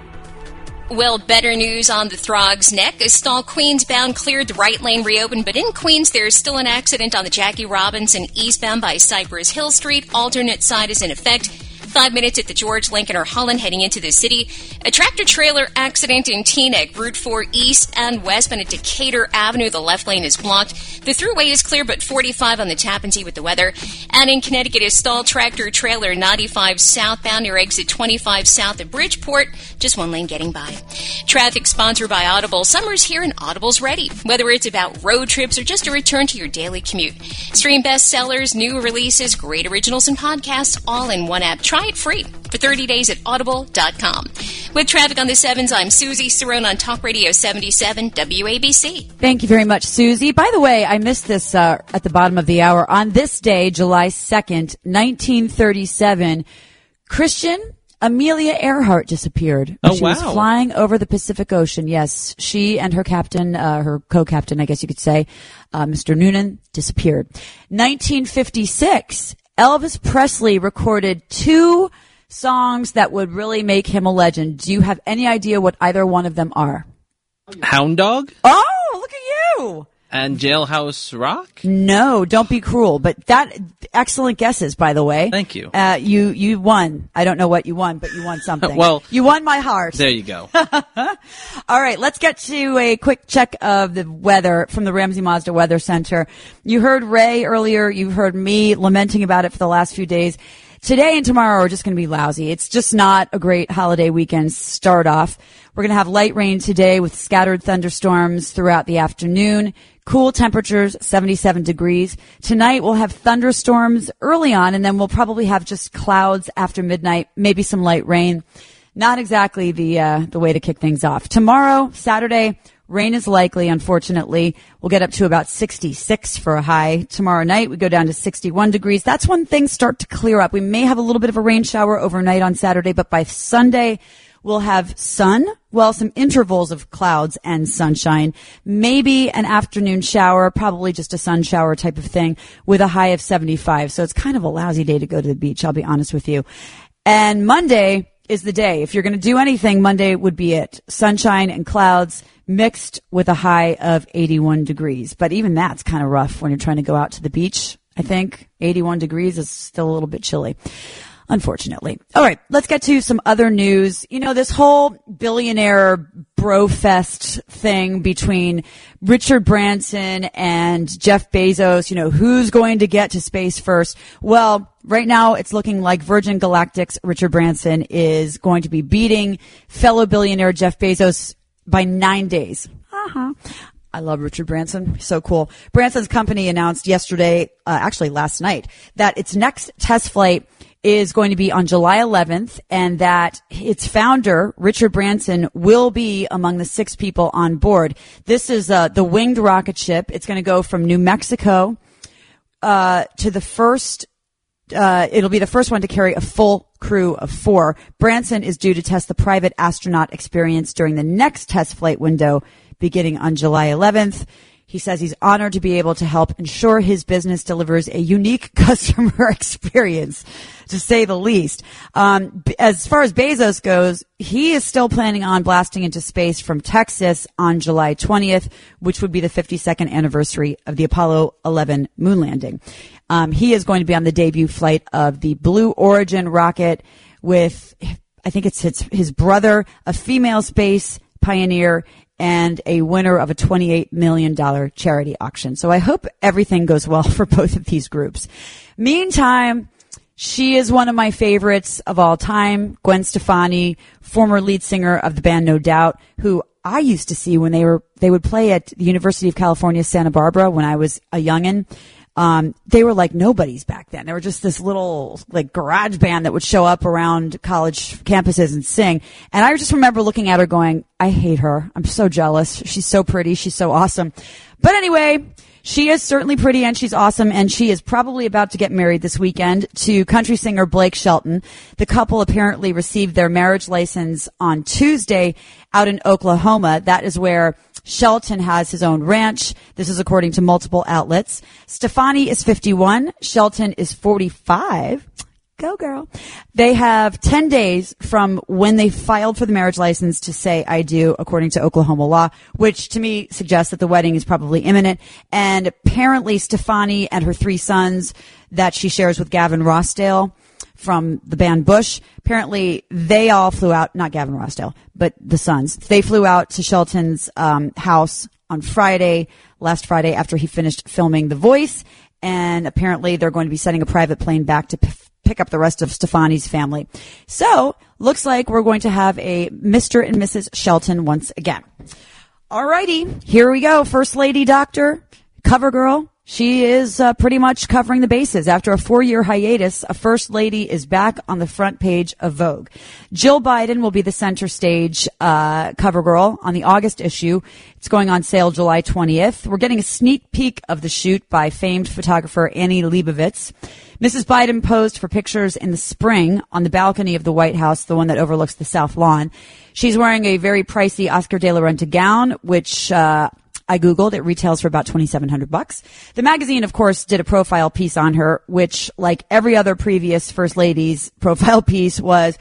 Well, better news on the Throgs Neck. A stall Queens-bound cleared, the right lane reopened, but in Queens there's still an accident on the Jackie Robinson eastbound by Cypress Hill Street. Alternate side is in effect. Five minutes at the George Lincoln or Holland heading into the city. A tractor-trailer accident in Teaneck, Route four east and westbound at Decatur Avenue. The left lane is blocked. The thruway is clear, but forty-five on the Tappan Zee with the weather. And in Connecticut, a stalled tractor-trailer ninety-five southbound near exit twenty-five south of Bridgeport. Just one lane getting by. Traffic sponsored by Audible. Summer's here and Audible's ready. Whether it's about road trips or just a return to your daily commute. Stream bestsellers, new releases, great originals, and podcasts all in one app. Try it free for thirty days at audible dot com. With traffic on the sevens, I'm Susie Cerrone on Talk Radio seventy-seven W A B C. Thank you very much, Susie. By the way, I missed this uh, at the bottom of the hour. On this day, July second, nineteen thirty-seven, Christian Amelia Earhart disappeared. Oh, she wow. was flying over the Pacific Ocean. Yes, she and her captain, uh, her co-captain, I guess you could say, uh, Mister Noonan, disappeared. nineteen fifty-six, Elvis Presley recorded two songs that would really make him a legend. Do you have any idea what either one of them are? Hound Dog? Oh, look at you! And Jailhouse Rock? No, don't be cruel. But that, excellent guesses, by the way. Thank you. Uh, you, you won. I don't know what you won, but you won something. Well, you won my heart. There you go. All right, let's get to a quick check of the weather from the Ramsey Mazda Weather Center. You heard Ray earlier. You heard me lamenting about it for the last few days. Today and tomorrow are just going to be lousy. It's just not a great holiday weekend start off. We're going to have light rain today with scattered thunderstorms throughout the afternoon. Cool temperatures, seventy-seven degrees. Tonight we'll have thunderstorms early on, and then we'll probably have just clouds after midnight, maybe some light rain. Not exactly the uh, the way to kick things off. Tomorrow, Saturday, rain is likely, unfortunately. We'll get up to about sixty-six for a high. Tomorrow night, we go down to sixty-one degrees. That's when things start to clear up. We may have a little bit of a rain shower overnight on Saturday, but by Sunday, We'll have sun, well, some intervals of clouds and sunshine, maybe an afternoon shower, probably just a sun shower type of thing with a high of seventy-five. So it's kind of a lousy day to go to the beach, I'll be honest with you. And Monday is the day. If you're going to do anything, Monday would be it. Sunshine and clouds mixed with a high of eighty-one degrees. But even that's kind of rough when you're trying to go out to the beach. I think eighty-one degrees is still a little bit chilly, unfortunately. All right, let's get to some other news. You know, this whole billionaire brofest thing between Richard Branson and Jeff Bezos, you know, who's going to get to space first? Well, right now it's looking like Virgin Galactic's Richard Branson is going to be beating fellow billionaire Jeff Bezos by nine days. Uh-huh. I love Richard Branson. So cool. Branson's company announced yesterday, uh, actually last night, that its next test flight is going to be on July eleventh, and that its founder, Richard Branson, will be among the six people on board. This is uh, the winged rocket ship. It's going to go from New Mexico uh, to the first Uh, it'll be the first one to carry a full crew of four. Branson is due to test the private astronaut experience during the next test flight window beginning on July eleventh. He says he's honored to be able to help ensure his business delivers a unique customer experience, to say the least. Um, as far as Bezos goes, he is still planning on blasting into space from Texas on July twentieth, which would be the fifty-second anniversary of the Apollo eleven moon landing. Um, he is going to be on the debut flight of the Blue Origin rocket with, I think it's his, his brother, a female space pioneer, and a winner of a twenty-eight million dollars charity auction. So I hope everything goes well for both of these groups. Meantime, she is one of my favorites of all time, Gwen Stefani, former lead singer of the band No Doubt, who I used to see when they were, they would play at the University of California, Santa Barbara when I was a youngin'. Um, they were like nobodies back then. They were just this little like garage band that would show up around college campuses and sing. And I just remember looking at her going, I hate her. I'm so jealous. She's so pretty. She's so awesome. But anyway, she is certainly pretty and she's awesome, and she is probably about to get married this weekend to country singer Blake Shelton. The couple apparently received their marriage license on Tuesday out in Oklahoma. That is where Shelton has his own ranch. This is according to multiple outlets. Stefani is fifty-one. Shelton is forty-five. Go girl. They have ten days from when they filed for the marriage license to say I do, according to Oklahoma law, which to me suggests that the wedding is probably imminent. And apparently Stefani and her three sons that she shares with Gavin Rossdale from the band Bush, apparently they all flew out, not Gavin Rossdale, but the sons. They flew out to Shelton's um, house on Friday, last Friday, after he finished filming The Voice. And apparently they're going to be sending a private plane back to p- pick up the rest of Stefani's family. So looks like we're going to have a Mister and Missus Shelton once again. Alrighty, here we go. First Lady Doctor, cover girl. She is uh, pretty much covering the bases. After a four-year hiatus, a First Lady is back on the front page of Vogue. Jill Biden will be the center stage uh cover girl on the August issue. It's going on sale July twentieth. We're getting a sneak peek of the shoot by famed photographer Annie Leibovitz. Missus Biden posed for pictures in the spring on the balcony of the White House, the one that overlooks the South Lawn. She's wearing a very pricey Oscar de la Renta gown, which uh I Googled. It retails for about twenty-seven hundred bucks. The magazine, of course, did a profile piece on her, which, like every other previous First Lady's profile piece, was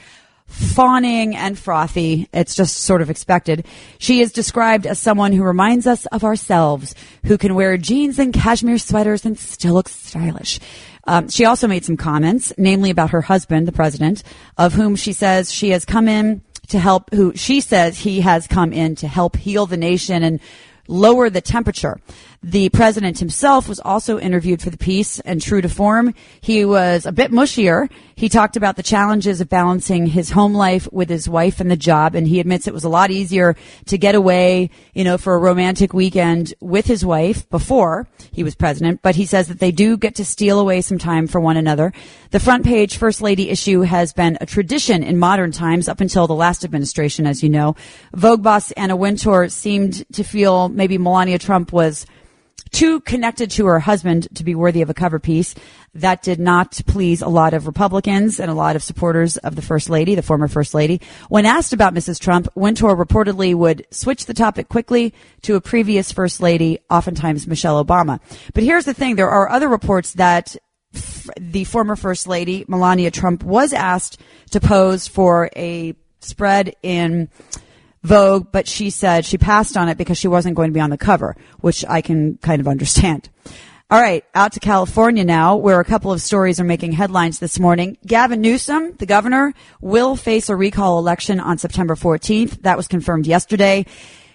fawning and frothy. It's just sort of expected. She is described as someone who reminds us of ourselves, who can wear jeans and cashmere sweaters and still look stylish. Um, she also made some comments, namely about her husband, the president, of whom she says she has come in to help, who she says he has come in to help heal the nation and lower the temperature. The president himself was also interviewed for the piece, and true to form, he was a bit mushier. He talked about the challenges of balancing his home life with his wife and the job, and he admits it was a lot easier to get away, you know, for a romantic weekend with his wife before he was president, but he says that they do get to steal away some time for one another. The front page First Lady issue has been a tradition in modern times up until the last administration, as you know. Vogue boss Anna Wintour seemed to feel maybe Melania Trump was too connected to her husband to be worthy of a cover piece. That did not please a lot of Republicans and a lot of supporters of the First Lady, the former First Lady. When asked about Missus Trump, Wintour reportedly would switch the topic quickly to a previous First Lady, oftentimes Michelle Obama. But here's the thing. There are other reports that f- the former First Lady, Melania Trump, was asked to pose for a spread in Vogue, but she said she passed on it because she wasn't going to be on the cover, which I can kind of understand. All right, out to California now, where a couple of stories are making headlines this morning. Gavin Newsom, the governor, will face a recall election on September fourteenth. That was confirmed yesterday.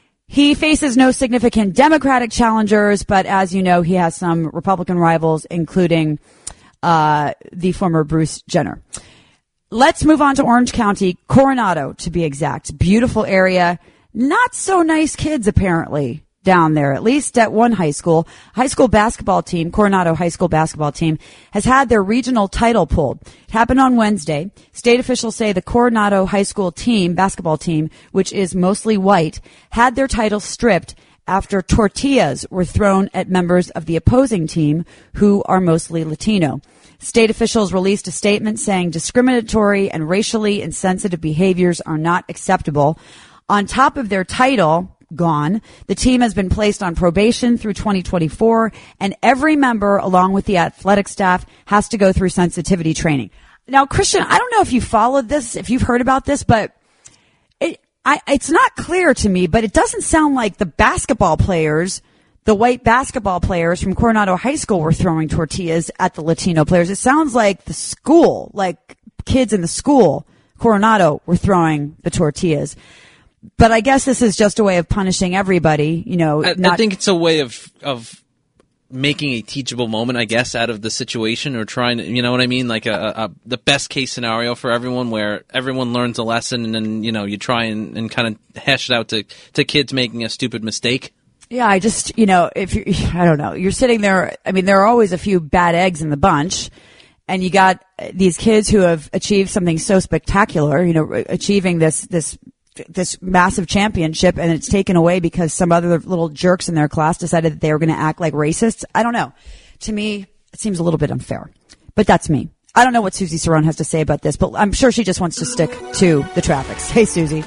He faces no significant Democratic challengers, but as you know, he has some Republican rivals, including uh the former Bruce Jenner. Let's move on to Orange County, Coronado to be exact. Beautiful area. Not so nice kids, apparently, down there, at least at one high school. High school basketball team, Coronado High School basketball team, has had their regional title pulled. It happened on Wednesday. State officials say the Coronado High School team, basketball team, which is mostly white, had their title stripped after tortillas were thrown at members of the opposing team, who are mostly Latino. State officials released a statement saying discriminatory and racially insensitive behaviors are not acceptable. On top of their title gone, the team has been placed on probation through twenty twenty-four, and every member, along with the athletic staff, has to go through sensitivity training. Now, Christian, I don't know if you followed this, if you've heard about this, but it, I, it's not clear to me, but it doesn't sound like the basketball players, the white basketball players from Coronado High School were throwing tortillas at the Latino players. It sounds like the school, like kids in the school, Coronado, were throwing the tortillas. But I guess this is just a way of punishing everybody, you know. I, not- I think it's a way of of making a teachable moment, I guess, out of the situation, or trying to, you know what I mean? Like a, a the best case scenario for everyone, where everyone learns a lesson, and then, you know, you try and, and kind of hash it out to, to kids making a stupid mistake. Yeah, I just, you know, if you, I don't know, you're sitting there, I mean, there are always a few bad eggs in the bunch, and you got these kids who have achieved something so spectacular, you know, achieving this, this, this massive championship, and it's taken away because some other little jerks in their class decided that they were going to act like racists. I don't know. To me, it seems a little bit unfair, but that's me. I don't know what Susie Cerrone has to say about this, but I'm sure she just wants to stick to the traffics. Hey, Susie.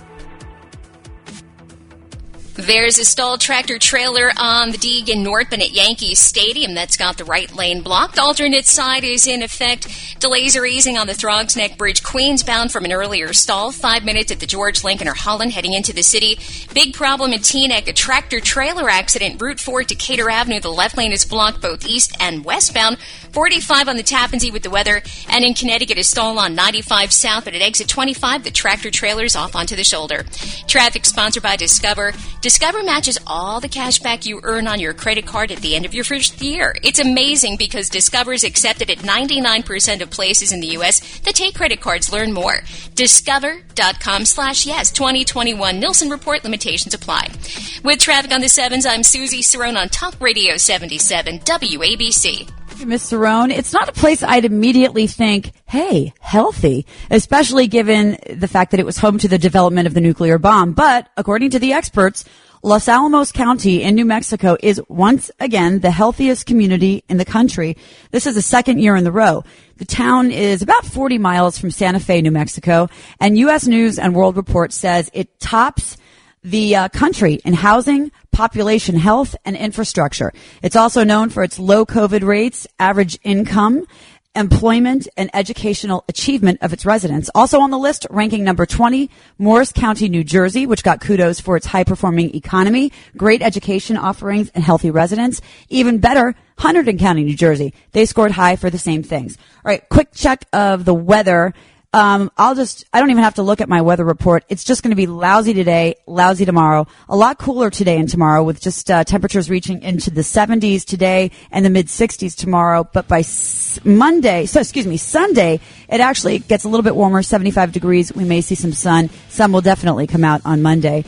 There's a stalled tractor trailer on the Deegan Northman at Yankee Stadium that's got the right lane blocked. Alternate side is in effect. Delays are easing on the Throgs Neck Bridge, Queens bound from an earlier stall. Five minutes at the George Lincoln or Holland heading into the city. Big problem in Teaneck, a tractor trailer accident. Route four, Decatur Avenue. The left lane is blocked both east and westbound. forty-five on the Tappan Zee with the weather. And in Connecticut, a stall on ninety-five south, but at exit twenty-five, the tractor trailer's off onto the shoulder. Traffic sponsored by Discover. Discover matches all the cash back you earn on your credit card at the end of your first year. It's amazing because Discover is accepted at ninety-nine percent of places in the U S that take credit cards. Learn more. Discover.com slash yes. twenty twenty-one Nielsen Report. Limitations apply. With traffic on the sevens, I'm Susie Cerrone on Talk Radio seventy-seven W A B C. Miz Cerrone, it's not a place I'd immediately think, hey, healthy, especially given the fact that it was home to the development of the nuclear bomb. But according to the experts, Los Alamos County in New Mexico is once again the healthiest community in the country. This is the second year in the row. The town is about forty miles from Santa Fe, New Mexico, and U S News and World Report says it tops the uh, country in housing, population health, and infrastructure. It's also known for its low COVID rates, average income, employment, and educational achievement of its residents. Also on the list, ranking number twenty, Morris County, New Jersey, which got kudos for its high-performing economy, great education offerings, and healthy residents. Even better, Hunterdon County, New Jersey. They scored high for the same things. All right, quick check of the weather. Um, I'll just, I don't even have to look at my weather report. It's just going to be lousy today, lousy tomorrow. A lot cooler today and tomorrow with just, uh, temperatures reaching into the seventies today and the mid sixties tomorrow. But by s- Monday, so excuse me, Sunday, it actually gets a little bit warmer, seventy-five degrees. We may see some sun. Sun will definitely come out on Monday.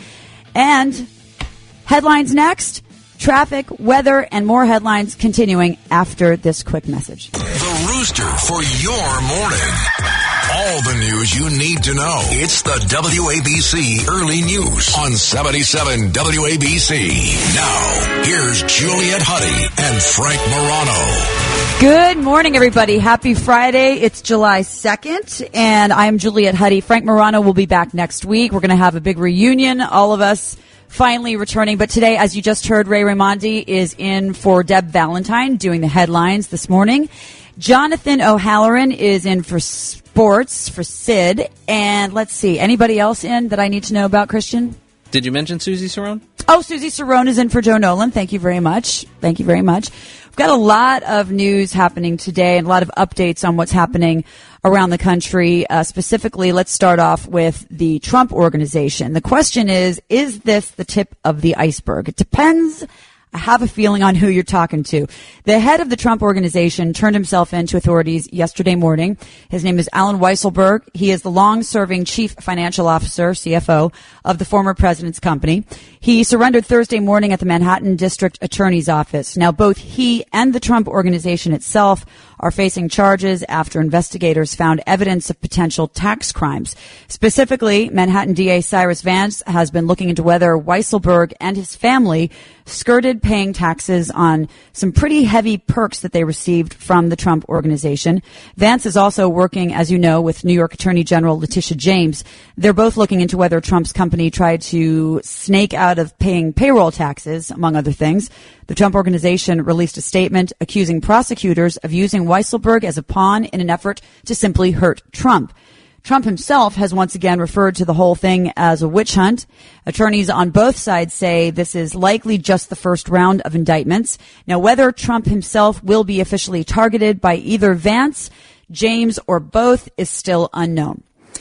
And headlines next. Traffic, weather, and more headlines continuing after this quick message. The Rooster for your morning. All the news you need to know. It's the W A B C Early News on seventy-seven W A B C. Now, here's Juliet Huddy and Frank Morano. Good morning, everybody. Happy Friday. It's July second, and I'm Juliet Huddy. Frank Morano will be back next week. We're going to have a big reunion, all of us finally returning. But today, as you just heard, Ray Raimondi is in for Deb Valentine doing the headlines this morning. Jonathan O'Halloran is in for sports for Sid. And let's see, anybody else in that I need to know about, Christian? Did you mention Susie Cerrone? Oh, Susie Cerrone is in for Joe Nolan. Thank you very much. Thank you very much. We've got a lot of news happening today and a lot of updates on what's happening around the country. Uh, specifically, let's start off with the Trump Organization. The question is, is this the tip of the iceberg? It depends. I have a feeling on who you're talking to. The head of the Trump Organization turned himself in to authorities yesterday morning. His name is Alan Weisselberg. He is the long-serving chief financial officer, C F O, of the former president's company. He surrendered Thursday morning at the Manhattan District Attorney's Office. Now, both he and the Trump Organization itself are facing charges after investigators found evidence of potential tax crimes. Specifically, Manhattan D A Cyrus Vance has been looking into whether Weisselberg and his family skirted paying taxes on some pretty heavy perks that they received from the Trump Organization. Vance is also working, as you know, with New York Attorney General Letitia James. They're both looking into whether Trump's company tried to snake out of paying payroll taxes, among other things. The Trump Organization released a statement accusing prosecutors of using Weisselberg as a pawn in an effort to simply hurt Trump. Trump himself has once again referred to the whole thing as a witch hunt. Attorneys on both sides say this is likely just the first round of indictments. Now, whether Trump himself will be officially targeted by either Vance, James, or both is still unknown.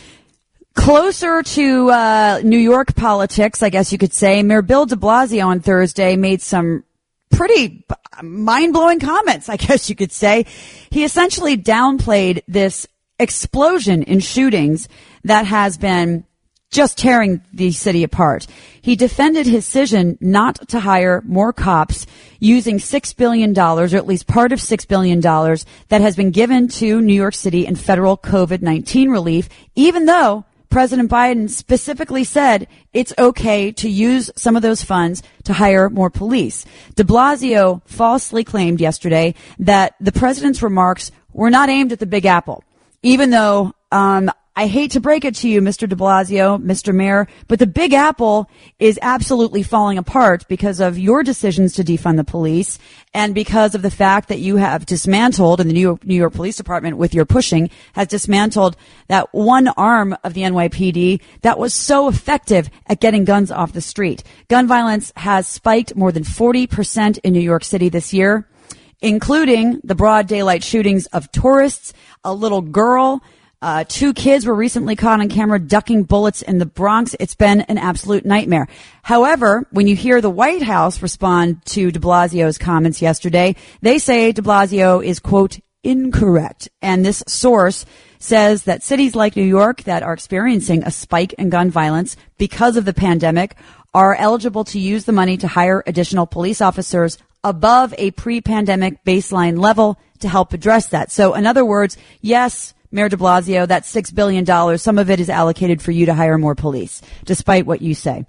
Closer to uh, New York politics, I guess you could say, Mayor Bill de Blasio on Thursday made some pretty mind-blowing comments, I guess you could say. He essentially downplayed this explosion in shootings that has been just tearing the city apart. He defended his decision not to hire more cops using six billion dollars, or at least part of six billion dollars, that has been given to New York City in federal COVID nineteen relief, even though President Biden specifically said it's okay to use some of those funds to hire more police. De Blasio falsely claimed yesterday that the president's remarks were not aimed at the Big Apple, even though um I hate to break it to you, Mister de Blasio, Mister Mayor, but the Big Apple is absolutely falling apart because of your decisions to defund the police and because of the fact that you have dismantled, and the New York, New York Police Department with your pushing has dismantled that one arm of the N Y P D that was so effective at getting guns off the street. Gun violence has spiked more than forty percent in New York City this year, including the broad daylight shootings of tourists, a little girl. Uh, two kids were recently caught on camera ducking bullets in the Bronx. It's been an absolute nightmare. However, when you hear the White House respond to de Blasio's comments yesterday, they say de Blasio is, quote, incorrect. And this source says that cities like New York that are experiencing a spike in gun violence because of the pandemic are eligible to use the money to hire additional police officers above a pre-pandemic baseline level to help address that. So in other words, yes, Mayor de Blasio, that six billion dollars, some of it is allocated for you to hire more police, despite what you say.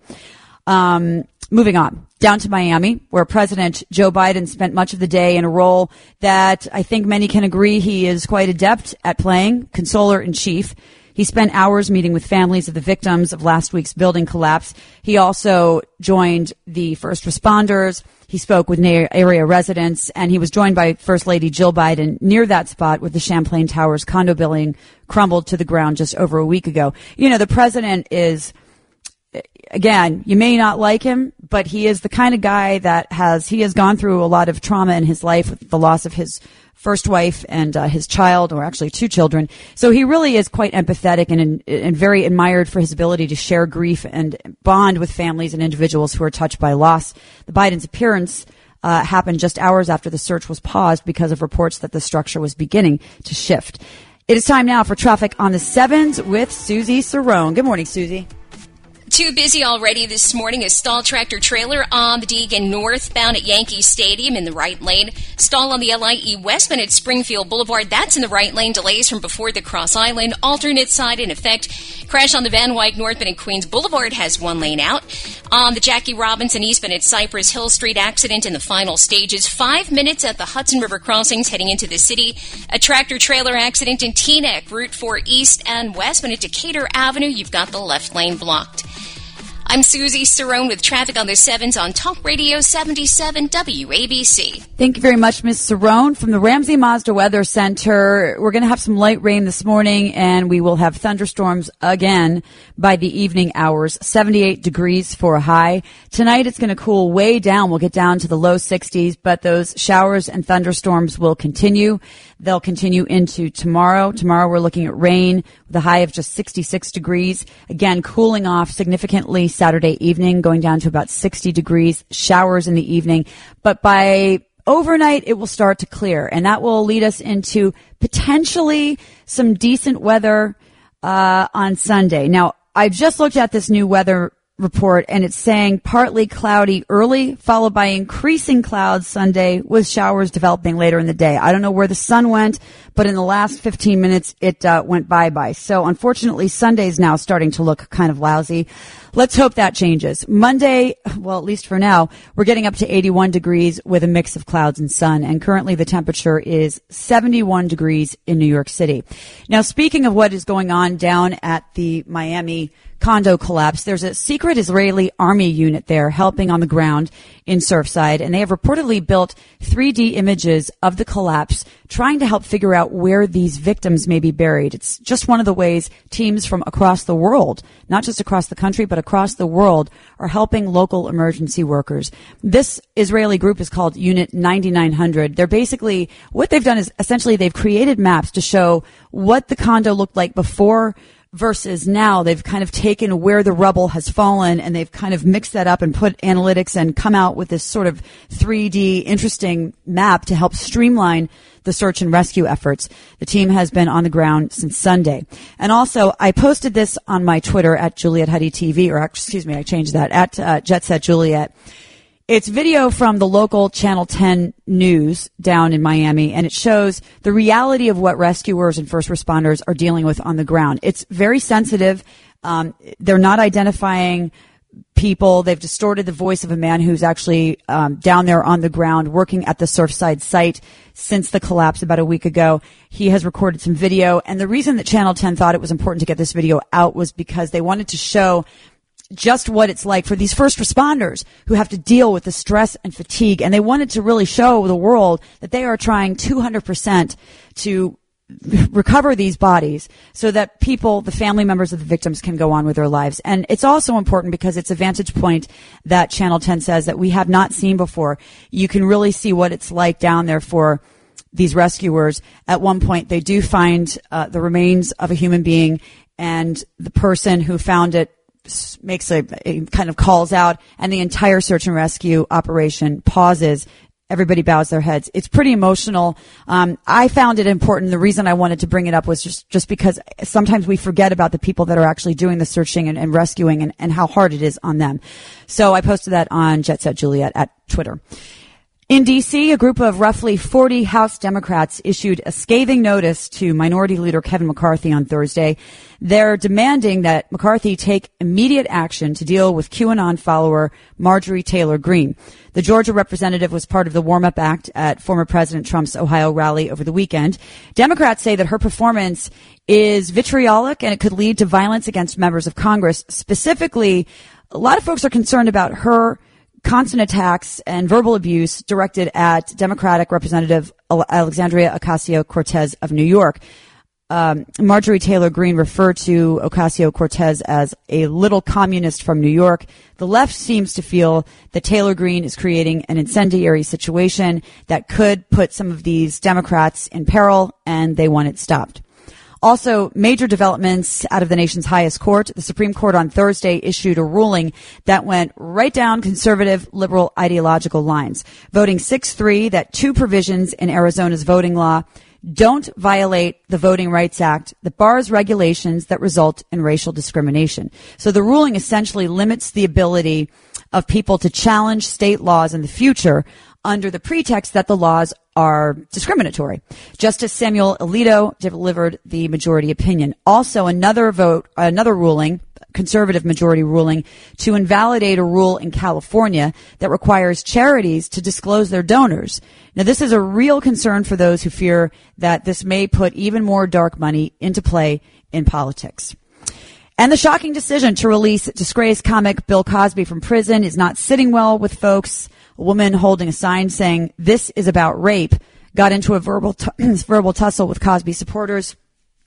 Um, moving on, down to Miami, where President Joe Biden spent much of the day in a role that I think many can agree he is quite adept at playing, consoler-in-chief. He spent hours meeting with families of the victims of last week's building collapse. He also joined the first responders. He spoke with area residents, and he was joined by First Lady Jill Biden near that spot where the Champlain Towers condo building crumbled to the ground just over a week ago. You know, the president is, again, you may not like him, but he is the kind of guy that has, he has gone through a lot of trauma in his life with the loss of his first wife and uh, his child, or actually two children. So he really is quite empathetic and, and very admired for his ability to share grief and bond with families and individuals who are touched by loss. The Biden's appearance uh, happened just hours after the search was paused because of reports that the structure was beginning to shift. It is time now for traffic on the sevens with Susie Cerrone. Good morning, Susie. Too busy already this morning. A stalled tractor trailer on the Deegan northbound at Yankee Stadium in the right lane. Stall on the L I E westbound at Springfield Boulevard. That's in the right lane. Delays from before the Cross Island. Alternate side in effect. Crash on the Van Wyck northbound at Queens Boulevard has one lane out. On the Jackie Robinson eastbound at Cypress Hill Street, accident in the final stages. Five minutes at the Hudson River crossings heading into the city. A tractor trailer accident in Teaneck, Route four east and westbound at Decatur Avenue. You've got the left lane blocked. I'm Susie Cerrone with traffic on the sevens on Talk Radio seventy-seven W A B C. Thank you very much, Miz Cerrone. From the Ramsey Mazda Weather Center, we're going to have some light rain this morning, and we will have thunderstorms again by the evening hours. seventy-eight degrees for a high. Tonight it's going to cool way down. We'll get down to the low sixties, but those showers and thunderstorms will continue. They'll continue into tomorrow. Tomorrow we're looking at rain with a high of just sixty-six degrees. Again, cooling off significantly Saturday evening, going down to about sixty degrees, showers in the evening. But by overnight, it will start to clear, and that will lead us into potentially some decent weather uh on Sunday. Now, I've just looked at this new weather report, and it's saying partly cloudy early, followed by increasing clouds Sunday with showers developing later in the day. I don't know where the sun went, but in the last fifteen minutes, it uh, went bye-bye. So unfortunately, Sunday's now starting to look kind of lousy. Let's hope that changes. Monday, well, at least for now, we're getting up to eighty-one degrees with a mix of clouds and sun, and currently the temperature is seventy-one degrees in New York City. Now, speaking of what is going on down at the Miami condo collapse, there's a secret Israeli army unit there helping on the ground in Surfside, and they have reportedly built three D images of the collapse, trying to help figure out where these victims may be buried. It's just one of the ways teams from across the world, not just across the country, but across the world, are helping local emergency workers. This Israeli group is called Unit ninety-nine hundred. They're basically, what they've done is essentially they've created maps to show what the condo looked like before versus now. They've kind of taken where the rubble has fallen, and they've kind of mixed that up and put analytics and come out with this sort of three D interesting map to help streamline the search and rescue efforts. The team has been on the ground since Sunday. And also, I posted this on my Twitter at Juliet Huddy T V, or excuse me, I changed that, at uh, Jet Set Juliet. It's video from the local Channel ten News down in Miami, and it shows the reality of what rescuers and first responders are dealing with on the ground. It's very sensitive. Um, they're not identifying people. They've distorted the voice of a man who's actually um, down there on the ground working at the Surfside site since the collapse about a week ago. He has recorded some video, and the reason that Channel ten thought it was important to get this video out was because they wanted to show just what it's like for these first responders who have to deal with the stress and fatigue. And they wanted to really show the world that they are trying two hundred percent to recover these bodies so that people, the family members of the victims, can go on with their lives. And it's also important because it's a vantage point that Channel ten says that we have not seen before. You can really see what it's like down there for these rescuers. At one point, they do find uh, the remains of a human being, and the person who found it makes a, a kind of calls out, and the entire search and rescue operation pauses. Everybody bows their heads. It's pretty emotional. Um, I found it important. The reason I wanted to bring it up was just, just because sometimes we forget about the people that are actually doing the searching and, and rescuing, and, and how hard it is on them. So I posted that on Jet Set Juliet at Twitter. In D C, a group of roughly forty House Democrats issued a scathing notice to Minority Leader Kevin McCarthy on Thursday. They're demanding that McCarthy take immediate action to deal with QAnon follower Marjorie Taylor Greene. The Georgia representative was part of the warm-up act at former President Trump's Ohio rally over the weekend. Democrats say that her performance is vitriolic and it could lead to violence against members of Congress. Specifically, a lot of folks are concerned about her constant attacks and verbal abuse directed at Democratic Representative Alexandria Ocasio-Cortez of New York. Um, Marjorie Taylor Greene referred to Ocasio-Cortez as a little communist from New York. The left seems to feel that Taylor Greene is creating an incendiary situation that could put some of these Democrats in peril, and they want it stopped. Also, major developments out of the nation's highest court. The Supreme Court on Thursday issued a ruling that went right down conservative, liberal ideological lines, voting six three that two provisions in Arizona's voting law don't violate the Voting Rights Act that bars regulations that result in racial discrimination. So the ruling essentially limits the ability of people to challenge state laws in the future under the pretext that the laws are discriminatory. Justice Samuel Alito delivered the majority opinion. Also, another vote, another ruling, conservative majority ruling, to invalidate a rule in California that requires charities to disclose their donors. Now, this is a real concern for those who fear that this may put even more dark money into play in politics. And the shocking decision to release disgraced comic Bill Cosby from prison is not sitting well with folks. A woman holding a sign saying this is about rape got into a verbal t- verbal tussle with Cosby supporters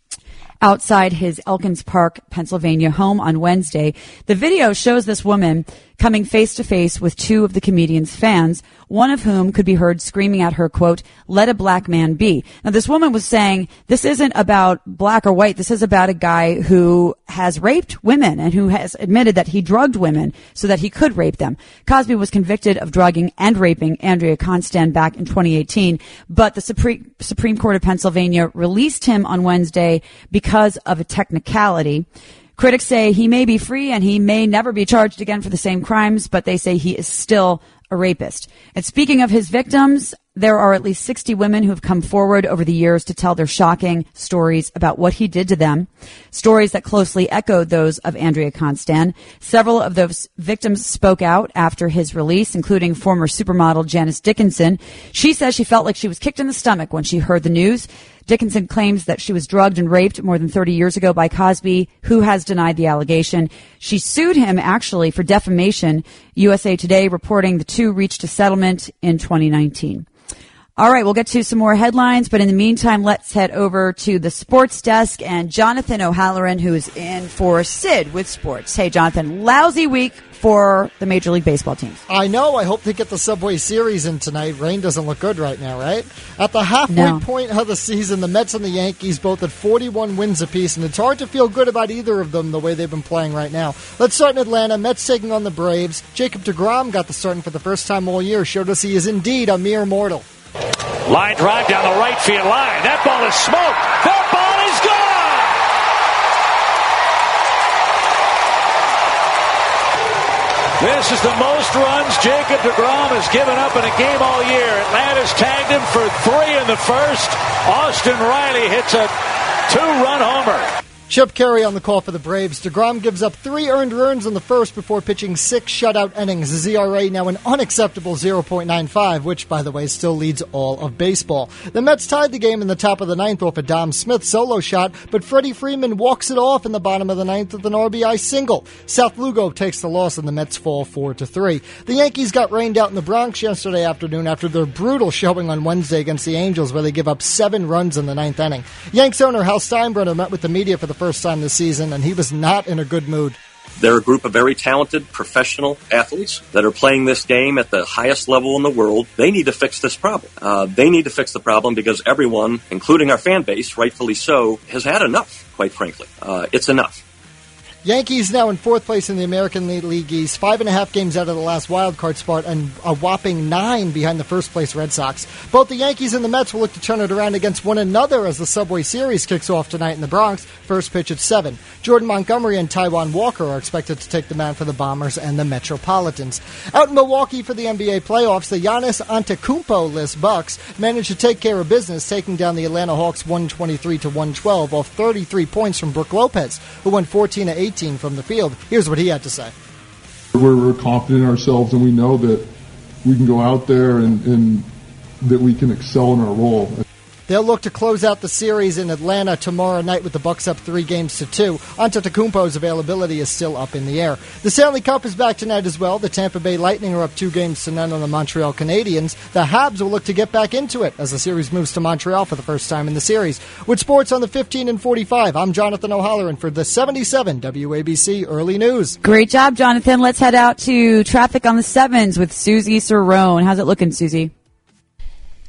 outside his Elkins Park, Pennsylvania home on Wednesday. The video shows this woman coming face to face with two of the comedian's fans, one of whom could be heard screaming at her, quote, "Let a black man be." Now, this woman was saying, this isn't about black or white. This is about a guy who has raped women and who has admitted that he drugged women so that he could rape them. Cosby was convicted of drugging and raping Andrea Constand back in twenty eighteen, but the Supreme, Supreme Court of Pennsylvania released him on Wednesday because of a technicality. Critics say he may be free and he may never be charged again for the same crimes, but they say he is still a rapist. And speaking of his victims, there are at least sixty women who have come forward over the years to tell their shocking stories about what he did to them, stories that closely echoed those of Andrea Constand. Several of those victims spoke out after his release, including former supermodel Janice Dickinson. She says she felt like she was kicked in the stomach when she heard the news. Dickinson claims that she was drugged and raped more than thirty years ago by Cosby, who has denied the allegation. She sued him, actually, for defamation. U S A Today reporting the two reached a settlement in twenty nineteen. All right, we'll get to some more headlines, but in the meantime, let's head over to the sports desk and Jonathan O'Halloran, who is in for Sid with sports. Hey, Jonathan, lousy week for the Major League Baseball teams. I know. I hope they get the Subway Series in tonight. Rain doesn't look good right now, right? At the halfway no. point of the season, the Mets and the Yankees both at forty-one wins apiece, and it's hard to feel good about either of them the way they've been playing right now. Let's start in Atlanta. Mets taking on the Braves. Jacob deGrom got the starting for the first time all year, showed us he is indeed a mere mortal. Line drive down the right field line. That ball is smoked. That ball is gone! This is the most runs Jacob deGrom has given up in a game all year. Atlanta's tagged him for three in the first. Austin Riley hits a two-run homer. Chip Carey on the call for the Braves. deGrom gives up three earned runs in the first before pitching six shutout innings. His E R A now an unacceptable zero point nine five, which, by the way, still leads all of baseball. The Mets tied the game in the top of the ninth off a Dom Smith solo shot, but Freddie Freeman walks it off in the bottom of the ninth with an R B I single. South Lugo takes the loss and the Mets fall four to three. The Yankees got rained out in the Bronx yesterday afternoon after their brutal showing on Wednesday against the Angels, where they give up seven runs in the ninth inning. Yanks owner Hal Steinbrenner met with the media for the first time this season, and he was not in a good mood. They're a group of very talented professional athletes that are playing this game at the highest level in the world. They need to fix this problem. Uh, they need to fix the problem because everyone, including our fan base, rightfully so, has had enough, quite frankly. Uh, it's enough. Yankees now in fourth place in the American League East, five and a half games out of the last wild card spot, and a whopping nine behind the first place Red Sox. Both the Yankees and the Mets will look to turn it around against one another as the Subway Series kicks off tonight in the Bronx. First pitch at seven. Jordan Montgomery and Taijuan Walker are expected to take the mound for the Bombers and the Metropolitans. Out in Milwaukee for the N B A playoffs, the Giannis Antetokounmpo-less Bucks managed to take care of business, taking down the Atlanta Hawks one twenty-three to one twelve off thirty-three points from Brook Lopez, who went fourteen to eighteen from the field. Here's what he had to say. We're, we're confident in ourselves, and we know that we can go out there and, and that we can excel in our role. They'll look to close out the series in Atlanta tomorrow night with the Bucks up three games to two. Antetokounmpo's availability is still up in the air. The Stanley Cup is back tonight as well. The Tampa Bay Lightning are up two games to none on the Montreal Canadiens. The Habs will look to get back into it as the series moves to Montreal for the first time in the series. With sports on the fifteen and forty-five, I'm Jonathan O'Halloran for the seventy-seven W A B C Early News. Great job, Jonathan. Let's head out to traffic on the sevens with Susie Cerrone. How's it looking, Susie?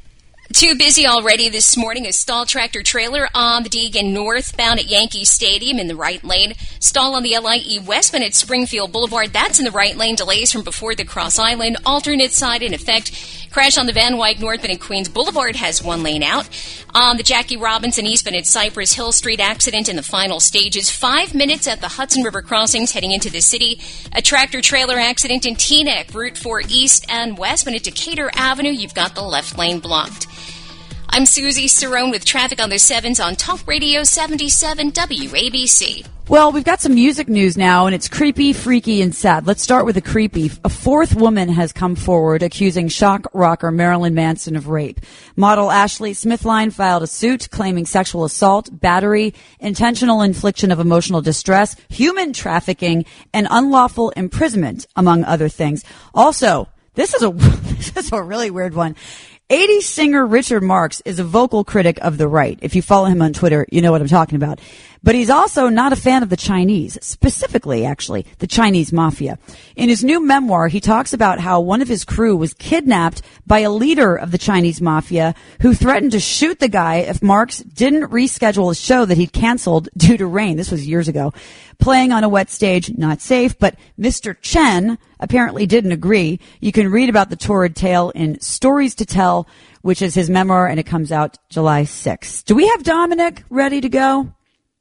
Too busy already this morning. A stalled tractor trailer on the Deegan northbound at Yankee Stadium in the right lane. Stall on the L I E westbound at Springfield Boulevard. That's in the right lane. Delays from before the Cross Island. Alternate side in effect. Crash on the Van Wyck northbound at Queens Boulevard has one lane out. On the Jackie Robinson eastbound at Cypress Hill Street, accident in the final stages. Five minutes at the Hudson River crossings heading into the city. A tractor trailer accident in Teaneck, Route four east and westbound at Decatur Avenue. You've got the left lane blocked. I'm Susie Cerrone with traffic on the sevens on Talk Radio seventy-seven W A B C. Well, we've got some music news now, and it's creepy, freaky, and sad. Let's start with the creepy. A fourth woman has come forward accusing shock rocker Marilyn Manson of rape. Model Ashley Smithline filed a suit claiming sexual assault, battery, intentional infliction of emotional distress, human trafficking, and unlawful imprisonment, among other things. Also, this is a this is a really weird one. eighties singer Richard Marx is a vocal critic of the right. If you follow him on Twitter, you know what I'm talking about. But he's also not a fan of the Chinese, specifically, actually, the Chinese mafia. In his new memoir, he talks about how one of his crew was kidnapped by a leader of the Chinese mafia who threatened to shoot the guy if Marx didn't reschedule a show that he'd canceled due to rain. This was years ago. Playing on a wet stage, not safe, but Mister Chen apparently didn't agree. You can read about the torrid tale in Stories to Tell, which is his memoir, and it comes out July sixth. Do we have Dominic ready to go?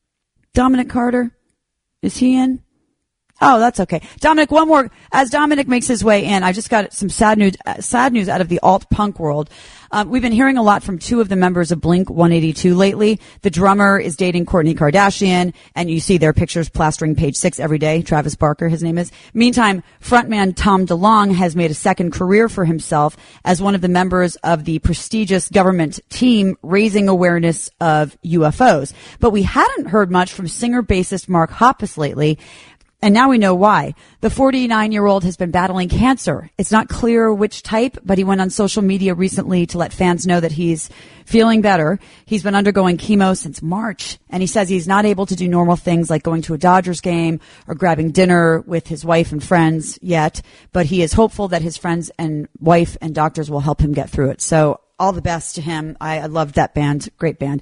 Dominic Carter? Is he in? Oh, that's okay. Dominic, one more. As Dominic makes his way in, I just got some sad news, uh, sad news out of the alt-punk world. Um, we've been hearing a lot from two of the members of Blink one eighty-two lately. The drummer is dating Kourtney Kardashian, and you see their pictures plastering page six every day. Travis Barker, his name is. Meantime, frontman Tom DeLonge has made a second career for himself as one of the members of the prestigious government team raising awareness of U F Os. But we hadn't heard much from singer-bassist Mark Hoppus lately. And now we know why. The forty-nine-year-old has been battling cancer. It's not clear which type, but he went on social media recently to let fans know that he's feeling better. He's been undergoing chemo since March, and he says he's not able to do normal things like going to a Dodgers game or grabbing dinner with his wife and friends yet, but he is hopeful that his friends and wife and doctors will help him get through it. So all the best to him. I, I loved that band. Great band.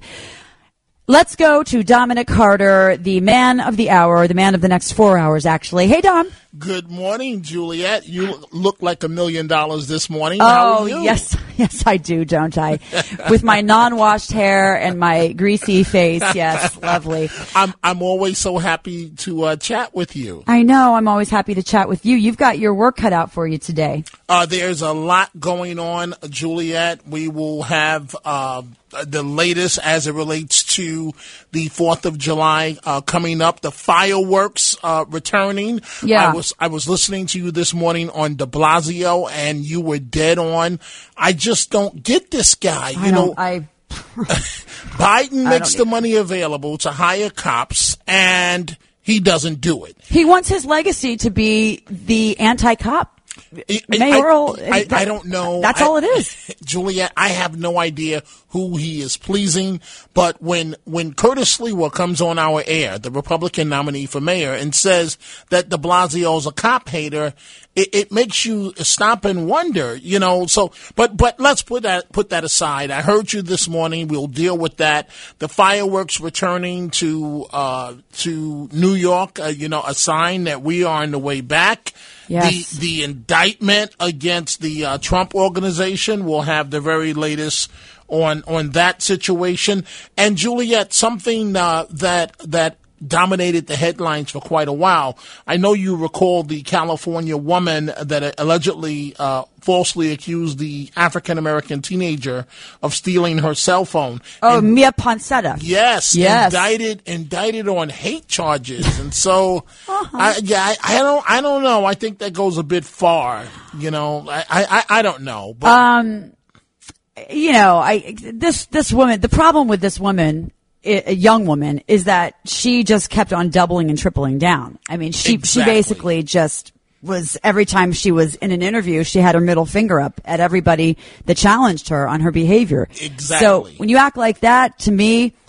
Let's go to Dominic Carter, the man of the hour, the man of the next four hours, actually. Hey, Dom. Good morning, Juliet. You look like a million dollars this morning. Oh, How are you? yes. Yes, I do, don't I? With my non-washed hair and my greasy face. Yes, lovely. I'm I'm always so happy to uh, chat with you. I know. I'm always happy to chat with you. You've got your work cut out for you today. Uh, there's a lot going on, Juliet. We will have uh, the latest as it relates to the fourth of July uh, coming up, the fireworks uh, returning. Yeah. I was I was listening to you this morning on de Blasio, and you were dead on. I just don't get this guy. You I know, don't, I Biden makes the either. money available to hire cops, and he doesn't do it. He wants his legacy to be the anti-cop. I, Mayoral. I, I, I don't know. That's I, all it is. Juliet, I have no idea who he is pleasing, but when when Curtis Lewa comes on our air, the Republican nominee for mayor, and says that de Blasio's a cop hater, it, it makes you stop and wonder, you know. So, but but let's put that put that aside. I heard you this morning. We'll deal with that. The fireworks returning to uh, to New York, uh, you know, a sign that we are on the way back. Yes. The the indictment against the uh, Trump organization will have the very latest on on that situation. And Juliet, something uh, that that dominated the headlines for quite a while. I know you recall the California woman that allegedly uh, falsely accused the African-American teenager of stealing her cell phone. Oh, and, Mia Poncetta. Yes, yes. indicted indicted on hate charges. And so, uh-huh. I, yeah, I, I don't, I don't know. I think that goes a bit far. You know, I, I, I don't know. But. Um, you know, I this this woman. The problem with this woman. A young woman is that she just kept on doubling and tripling down. I mean, she exactly. she basically just was, every time she was in an interview, she had her middle finger up at everybody that challenged her on her behavior. Exactly. So when you act like that, to me,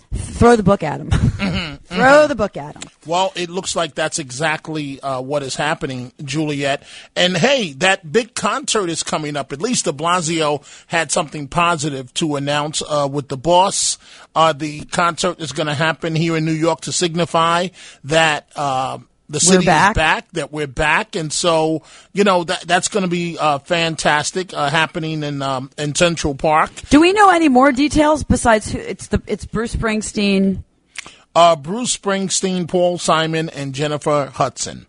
throw the book at him. Mm-hmm. Throw the book at him. Well, it looks like that's exactly uh, what is happening, Juliet. And hey, that big concert is coming up. At least de Blasio had something positive to announce uh, with the boss. Uh, the concert is going to happen here in New York to signify that uh, the city back. is back, that we're back. And so, you know, that that's going to be uh, fantastic, uh, happening in um, in Central Park. Do we know any more details besides who, it's the it's Bruce Springsteen? Uh, Bruce Springsteen, Paul Simon, and Jennifer Hudson.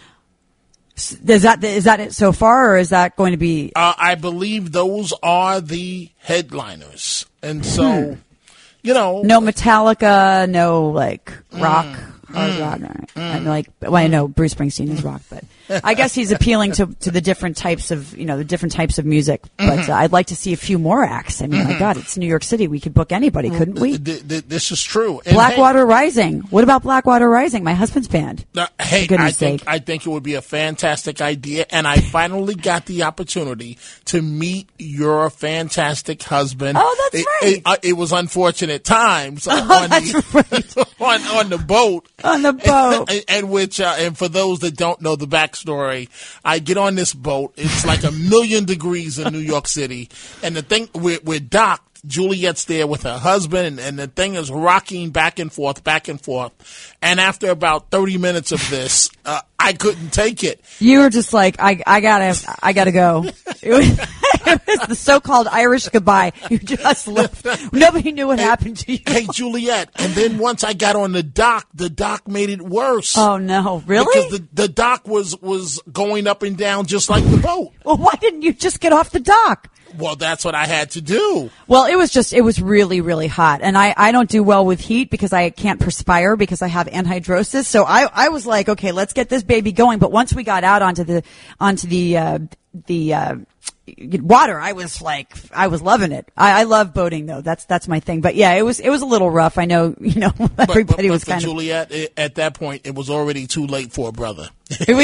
Is that is that it so far, or is that going to be? Uh, I believe those are the headliners, and so, hmm. you know, no Metallica, no like rock, mm, hard mm, rock. mm, I'm like, well, I know Bruce Springsteen is rock, but I guess he's appealing to to the different types of you know the different types of music. But mm-hmm. uh, I'd like to see a few more acts. I mean, mm-hmm. my God, it's New York City. We could book anybody, couldn't we? Th- th- this is true. And Blackwater hey, Rising. What about Blackwater Rising? My husband's band. Uh, hey, For I think sake. I think it would be a fantastic idea, and I finally got the opportunity to meet your fantastic husband. Oh, that's it, right. It, uh, it was unfortunate times oh, on, that's the, right. on on the boat. On the boat, and, and which, uh, and for those that don't know the backstory, I get on this boat. It's like a million degrees in New York City, and the thing we're, we're docked. Juliet's there with her husband, and, and the thing is rocking back and forth, back and forth. And after about thirty minutes of this, uh, I couldn't take it. You were just like, I, I gotta, I gotta go. It was, it was the so-called Irish goodbye. You just left. Nobody knew what hey, happened to you. Hey, Juliet. And then once I got on the dock, the dock made it worse. Oh no, really? Because the, the dock was, was going up and down just like the boat. Well, why didn't you just get off the dock? Well, that's what I had to do. Well, it was just, it was really, really hot. And I, I don't do well with heat because I can't perspire because I have anhydrosis. So I, I was like, okay, let's get this baby going. But once we got out onto the, onto the, uh, the, uh, water, I was like, I was loving it. I, I love boating though. That's, that's my thing. But yeah, it was, it was a little rough. I know, you know, everybody but, but, but was for kind Juliet, of. Juliet, at that point, it was already too late for a brother. There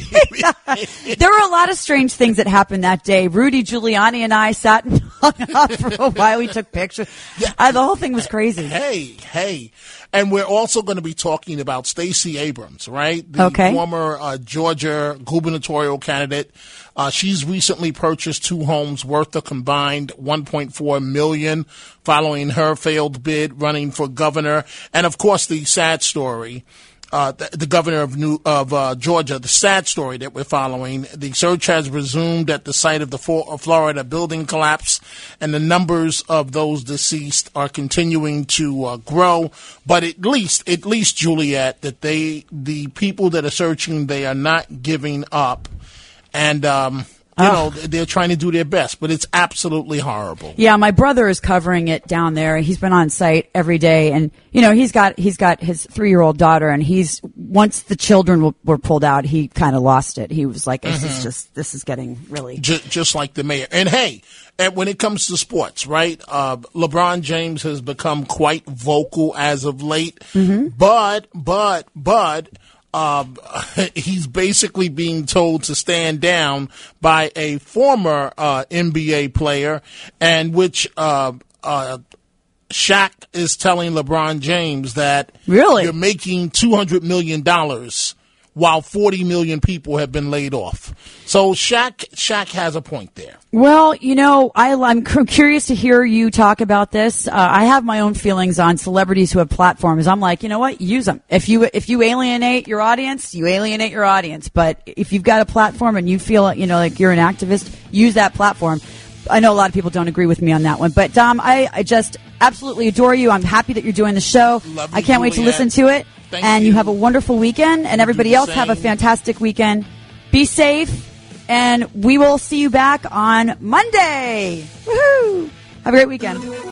were a lot of strange things that happened that day. Rudy Giuliani and I sat and hung out for a while. We took pictures. Yeah. Uh, the whole thing was crazy. Hey, hey. And we're also going to be talking about Stacey Abrams, right? The okay. former uh, Georgia gubernatorial candidate. Uh, she's recently purchased two homes worth a combined one point four million dollars following her failed bid running for governor. And, of course, the sad story. Uh, the, the governor of New, of uh, Georgia, the sad story that we're following. The search has resumed at the site of the Florida building collapse, and the numbers of those deceased are continuing to uh, grow. But at least, at least, Juliet, that they, the people that are searching, they are not giving up, and um, you oh. know they're trying to do their best. But it's absolutely horrible. Yeah, my brother is covering it down there. He's been on site every day, and you know he's got he's got his three-year-old daughter, and he's once the children w- were pulled out, he kind of lost it. He was like, "This mm-hmm. is just this is getting really just, just like the mayor." And hey, and when it comes to sports, right? Uh, LeBron James has become quite vocal as of late, mm-hmm. but but but. Um, he's basically being told to stand down by a former uh, N B A player, and which uh, uh, Shaq is telling LeBron James that really you're making two hundred million dollars while forty million people have been laid off. So Shaq, Shaq has a point there. Well, you know, I, I'm curious to hear you talk about this. Uh, I have my own feelings on celebrities who have platforms. I'm like, you know what? Use them. If you if you alienate your audience, you alienate your audience. But if you've got a platform and you feel, you know, like you're an activist, use that platform. I know a lot of people don't agree with me on that one. But, Dom, I, I just absolutely adore you. I'm happy that you're doing the show. Love you, I can't wait to listen to it. Thank and you. you have a wonderful weekend. And everybody else have a fantastic weekend. Be safe. And we will see you back on Monday. Woohoo! Have a great weekend.